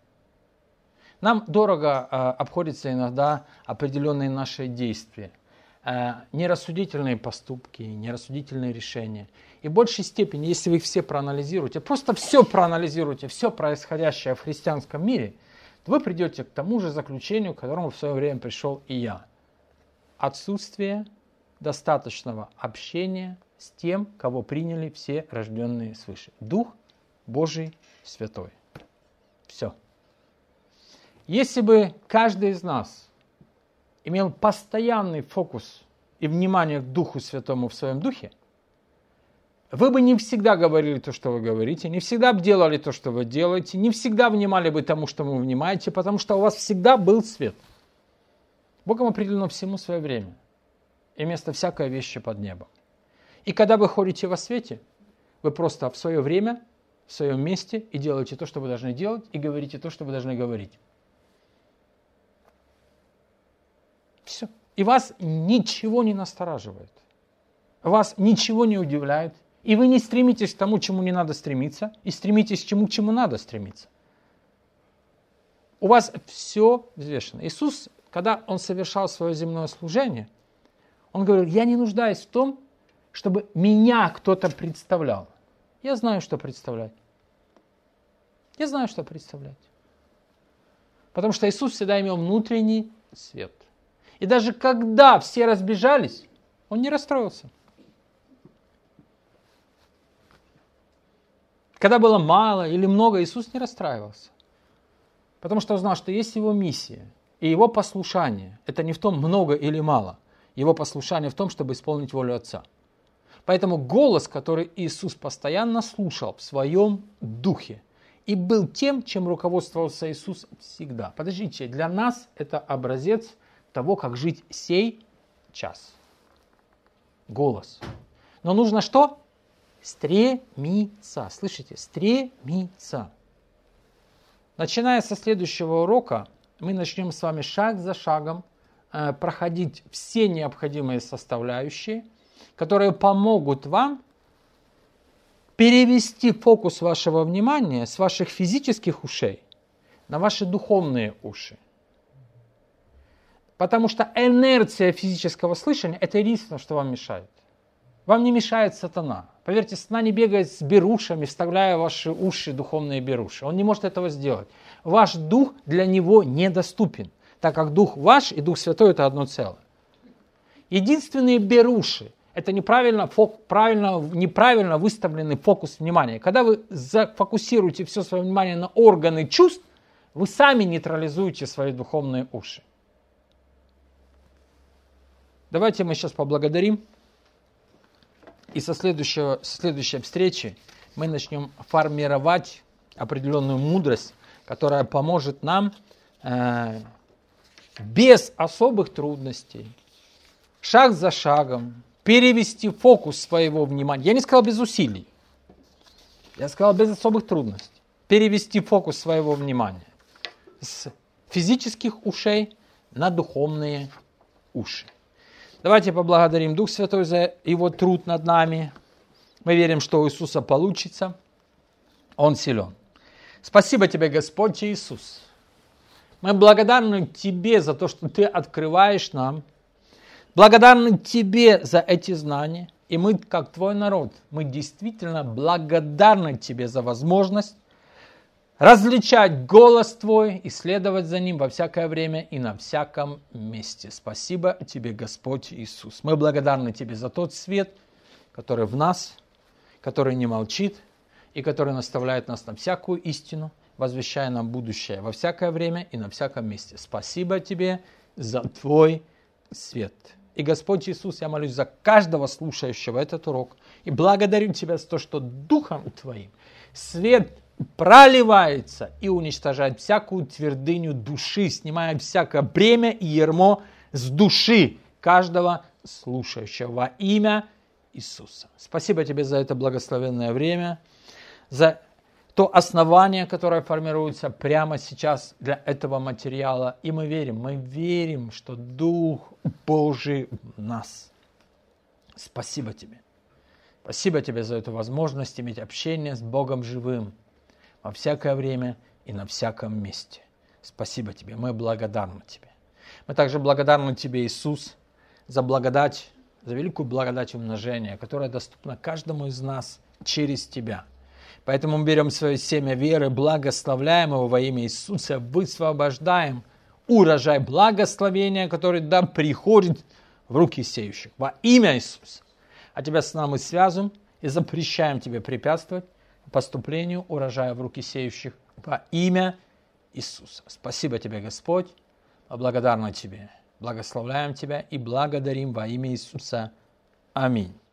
S1: Нам дорого обходятся иногда определенные наши действия. Нерассудительные поступки, нерассудительные решения. И в большей степени, если вы их все проанализируете, просто все проанализируете, все происходящее в христианском мире, то вы придете к тому же заключению, к которому в свое время пришел и я. Отсутствие достаточного общения с тем, кого приняли все рожденные свыше. Дух Божий Святой. Все. Если бы каждый из нас имел постоянный фокус и внимание к Духу Святому в своем духе, вы бы не всегда говорили то, что вы говорите, не всегда бы делали то, что вы делаете, не всегда внимали бы тому, что вы внимаете, потому что у вас всегда был свет. Богом определено всему свое время и место всякой вещи под небом. И когда вы ходите во свете, вы просто в свое время, в своем месте и делаете то, что вы должны делать, и говорите то, что вы должны говорить. Все. И вас ничего не настораживает. Вас ничего не удивляет. И вы не стремитесь к тому, чему не надо стремиться, и стремитесь к чему надо стремиться. У вас все взвешено. Иисус, когда Он совершал свое земное служение, Он говорил: я не нуждаюсь в том, чтобы меня кто-то представлял. Я знаю, что представлять. Я знаю, что представлять. Потому что Иисус всегда имел внутренний свет. И даже когда все разбежались, Он не расстроился. Когда было мало или много, Иисус не расстраивался. Потому что Он знал, что есть Его миссия. И Его послушание. Это не в том, много или мало. Его послушание в том, чтобы исполнить волю Отца. Поэтому голос, который Иисус постоянно слушал в своем духе, и был тем, чем руководствовался Иисус всегда. Подождите, для нас это образец того, как жить сей час. Голос. Но нужно что? Стремиться. Слышите? Стремиться. Начиная со следующего урока, мы начнем с вами шаг за шагом проходить все необходимые составляющие, которые помогут вам перевести фокус вашего внимания с ваших физических ушей на ваши духовные уши. Потому что инерция физического слышания – это единственное, что вам мешает. Вам не мешает сатана. Поверьте, сатана не бегает с берушами, вставляя в ваши уши духовные беруши. Он не может этого сделать. Ваш дух для него недоступен, так как дух ваш и Дух Святой – это одно целое. Единственные беруши – это неправильно выставленный фокус внимания. Когда вы зафокусируете все свое внимание на органы чувств, вы сами нейтрализуете свои духовные уши. Давайте мы сейчас поблагодарим. И со следующей встречи мы начнем формировать определенную мудрость, которая поможет нам без особых трудностей, шаг за шагом, перевести фокус своего внимания. Я не сказал без усилий. Я сказал без особых трудностей. Перевести фокус своего внимания с физических ушей на духовные уши. Давайте поблагодарим Дух Святой за Его труд над нами. Мы верим, что у Иисуса получится. Он силен. Спасибо Тебе, Господь Иисус. Мы благодарны Тебе за то, что Ты открываешь нам. Благодарны Тебе за эти знания. И мы, как Твой народ, мы действительно благодарны Тебе за возможность различать голос Твой и следовать за Ним во всякое время и на всяком месте. Спасибо Тебе, Господь Иисус. Мы благодарны Тебе за тот свет, который в нас, который не молчит и который наставляет нас на всякую истину, возвещая нам будущее во всякое время и на всяком месте. Спасибо Тебе за Твой свет. И, Господь Иисус, я молюсь за каждого слушающего этот урок и благодарю Тебя за то, что Духом Твоим свет проливается и уничтожает всякую твердыню души, снимая всякое бремя и ярмо с души каждого слушающего во имя Иисуса. Спасибо Тебе за это благословенное время, за то основание, которое формируется прямо сейчас для этого материала. И мы верим, что Дух Божий в нас. Спасибо Тебе. Спасибо Тебе за эту возможность иметь общение с Богом живым во всякое время и на всяком месте. Спасибо Тебе, мы благодарны Тебе. Мы также благодарны Тебе, Иисус, за благодать, за великую благодать умножения, которая доступна каждому из нас через Тебя. Поэтому мы берем свое семя веры, благословляем его во имя Иисуса, высвобождаем урожай благословения, который приходит в руки сеющих во имя Иисуса. А Тебя с нами связываем и запрещаем Тебе препятствовать поступлению урожая в руки сеющих во имя Иисуса. Спасибо Тебе, Господь, благодарны Тебе, благословляем Тебя и благодарим во имя Иисуса. Аминь.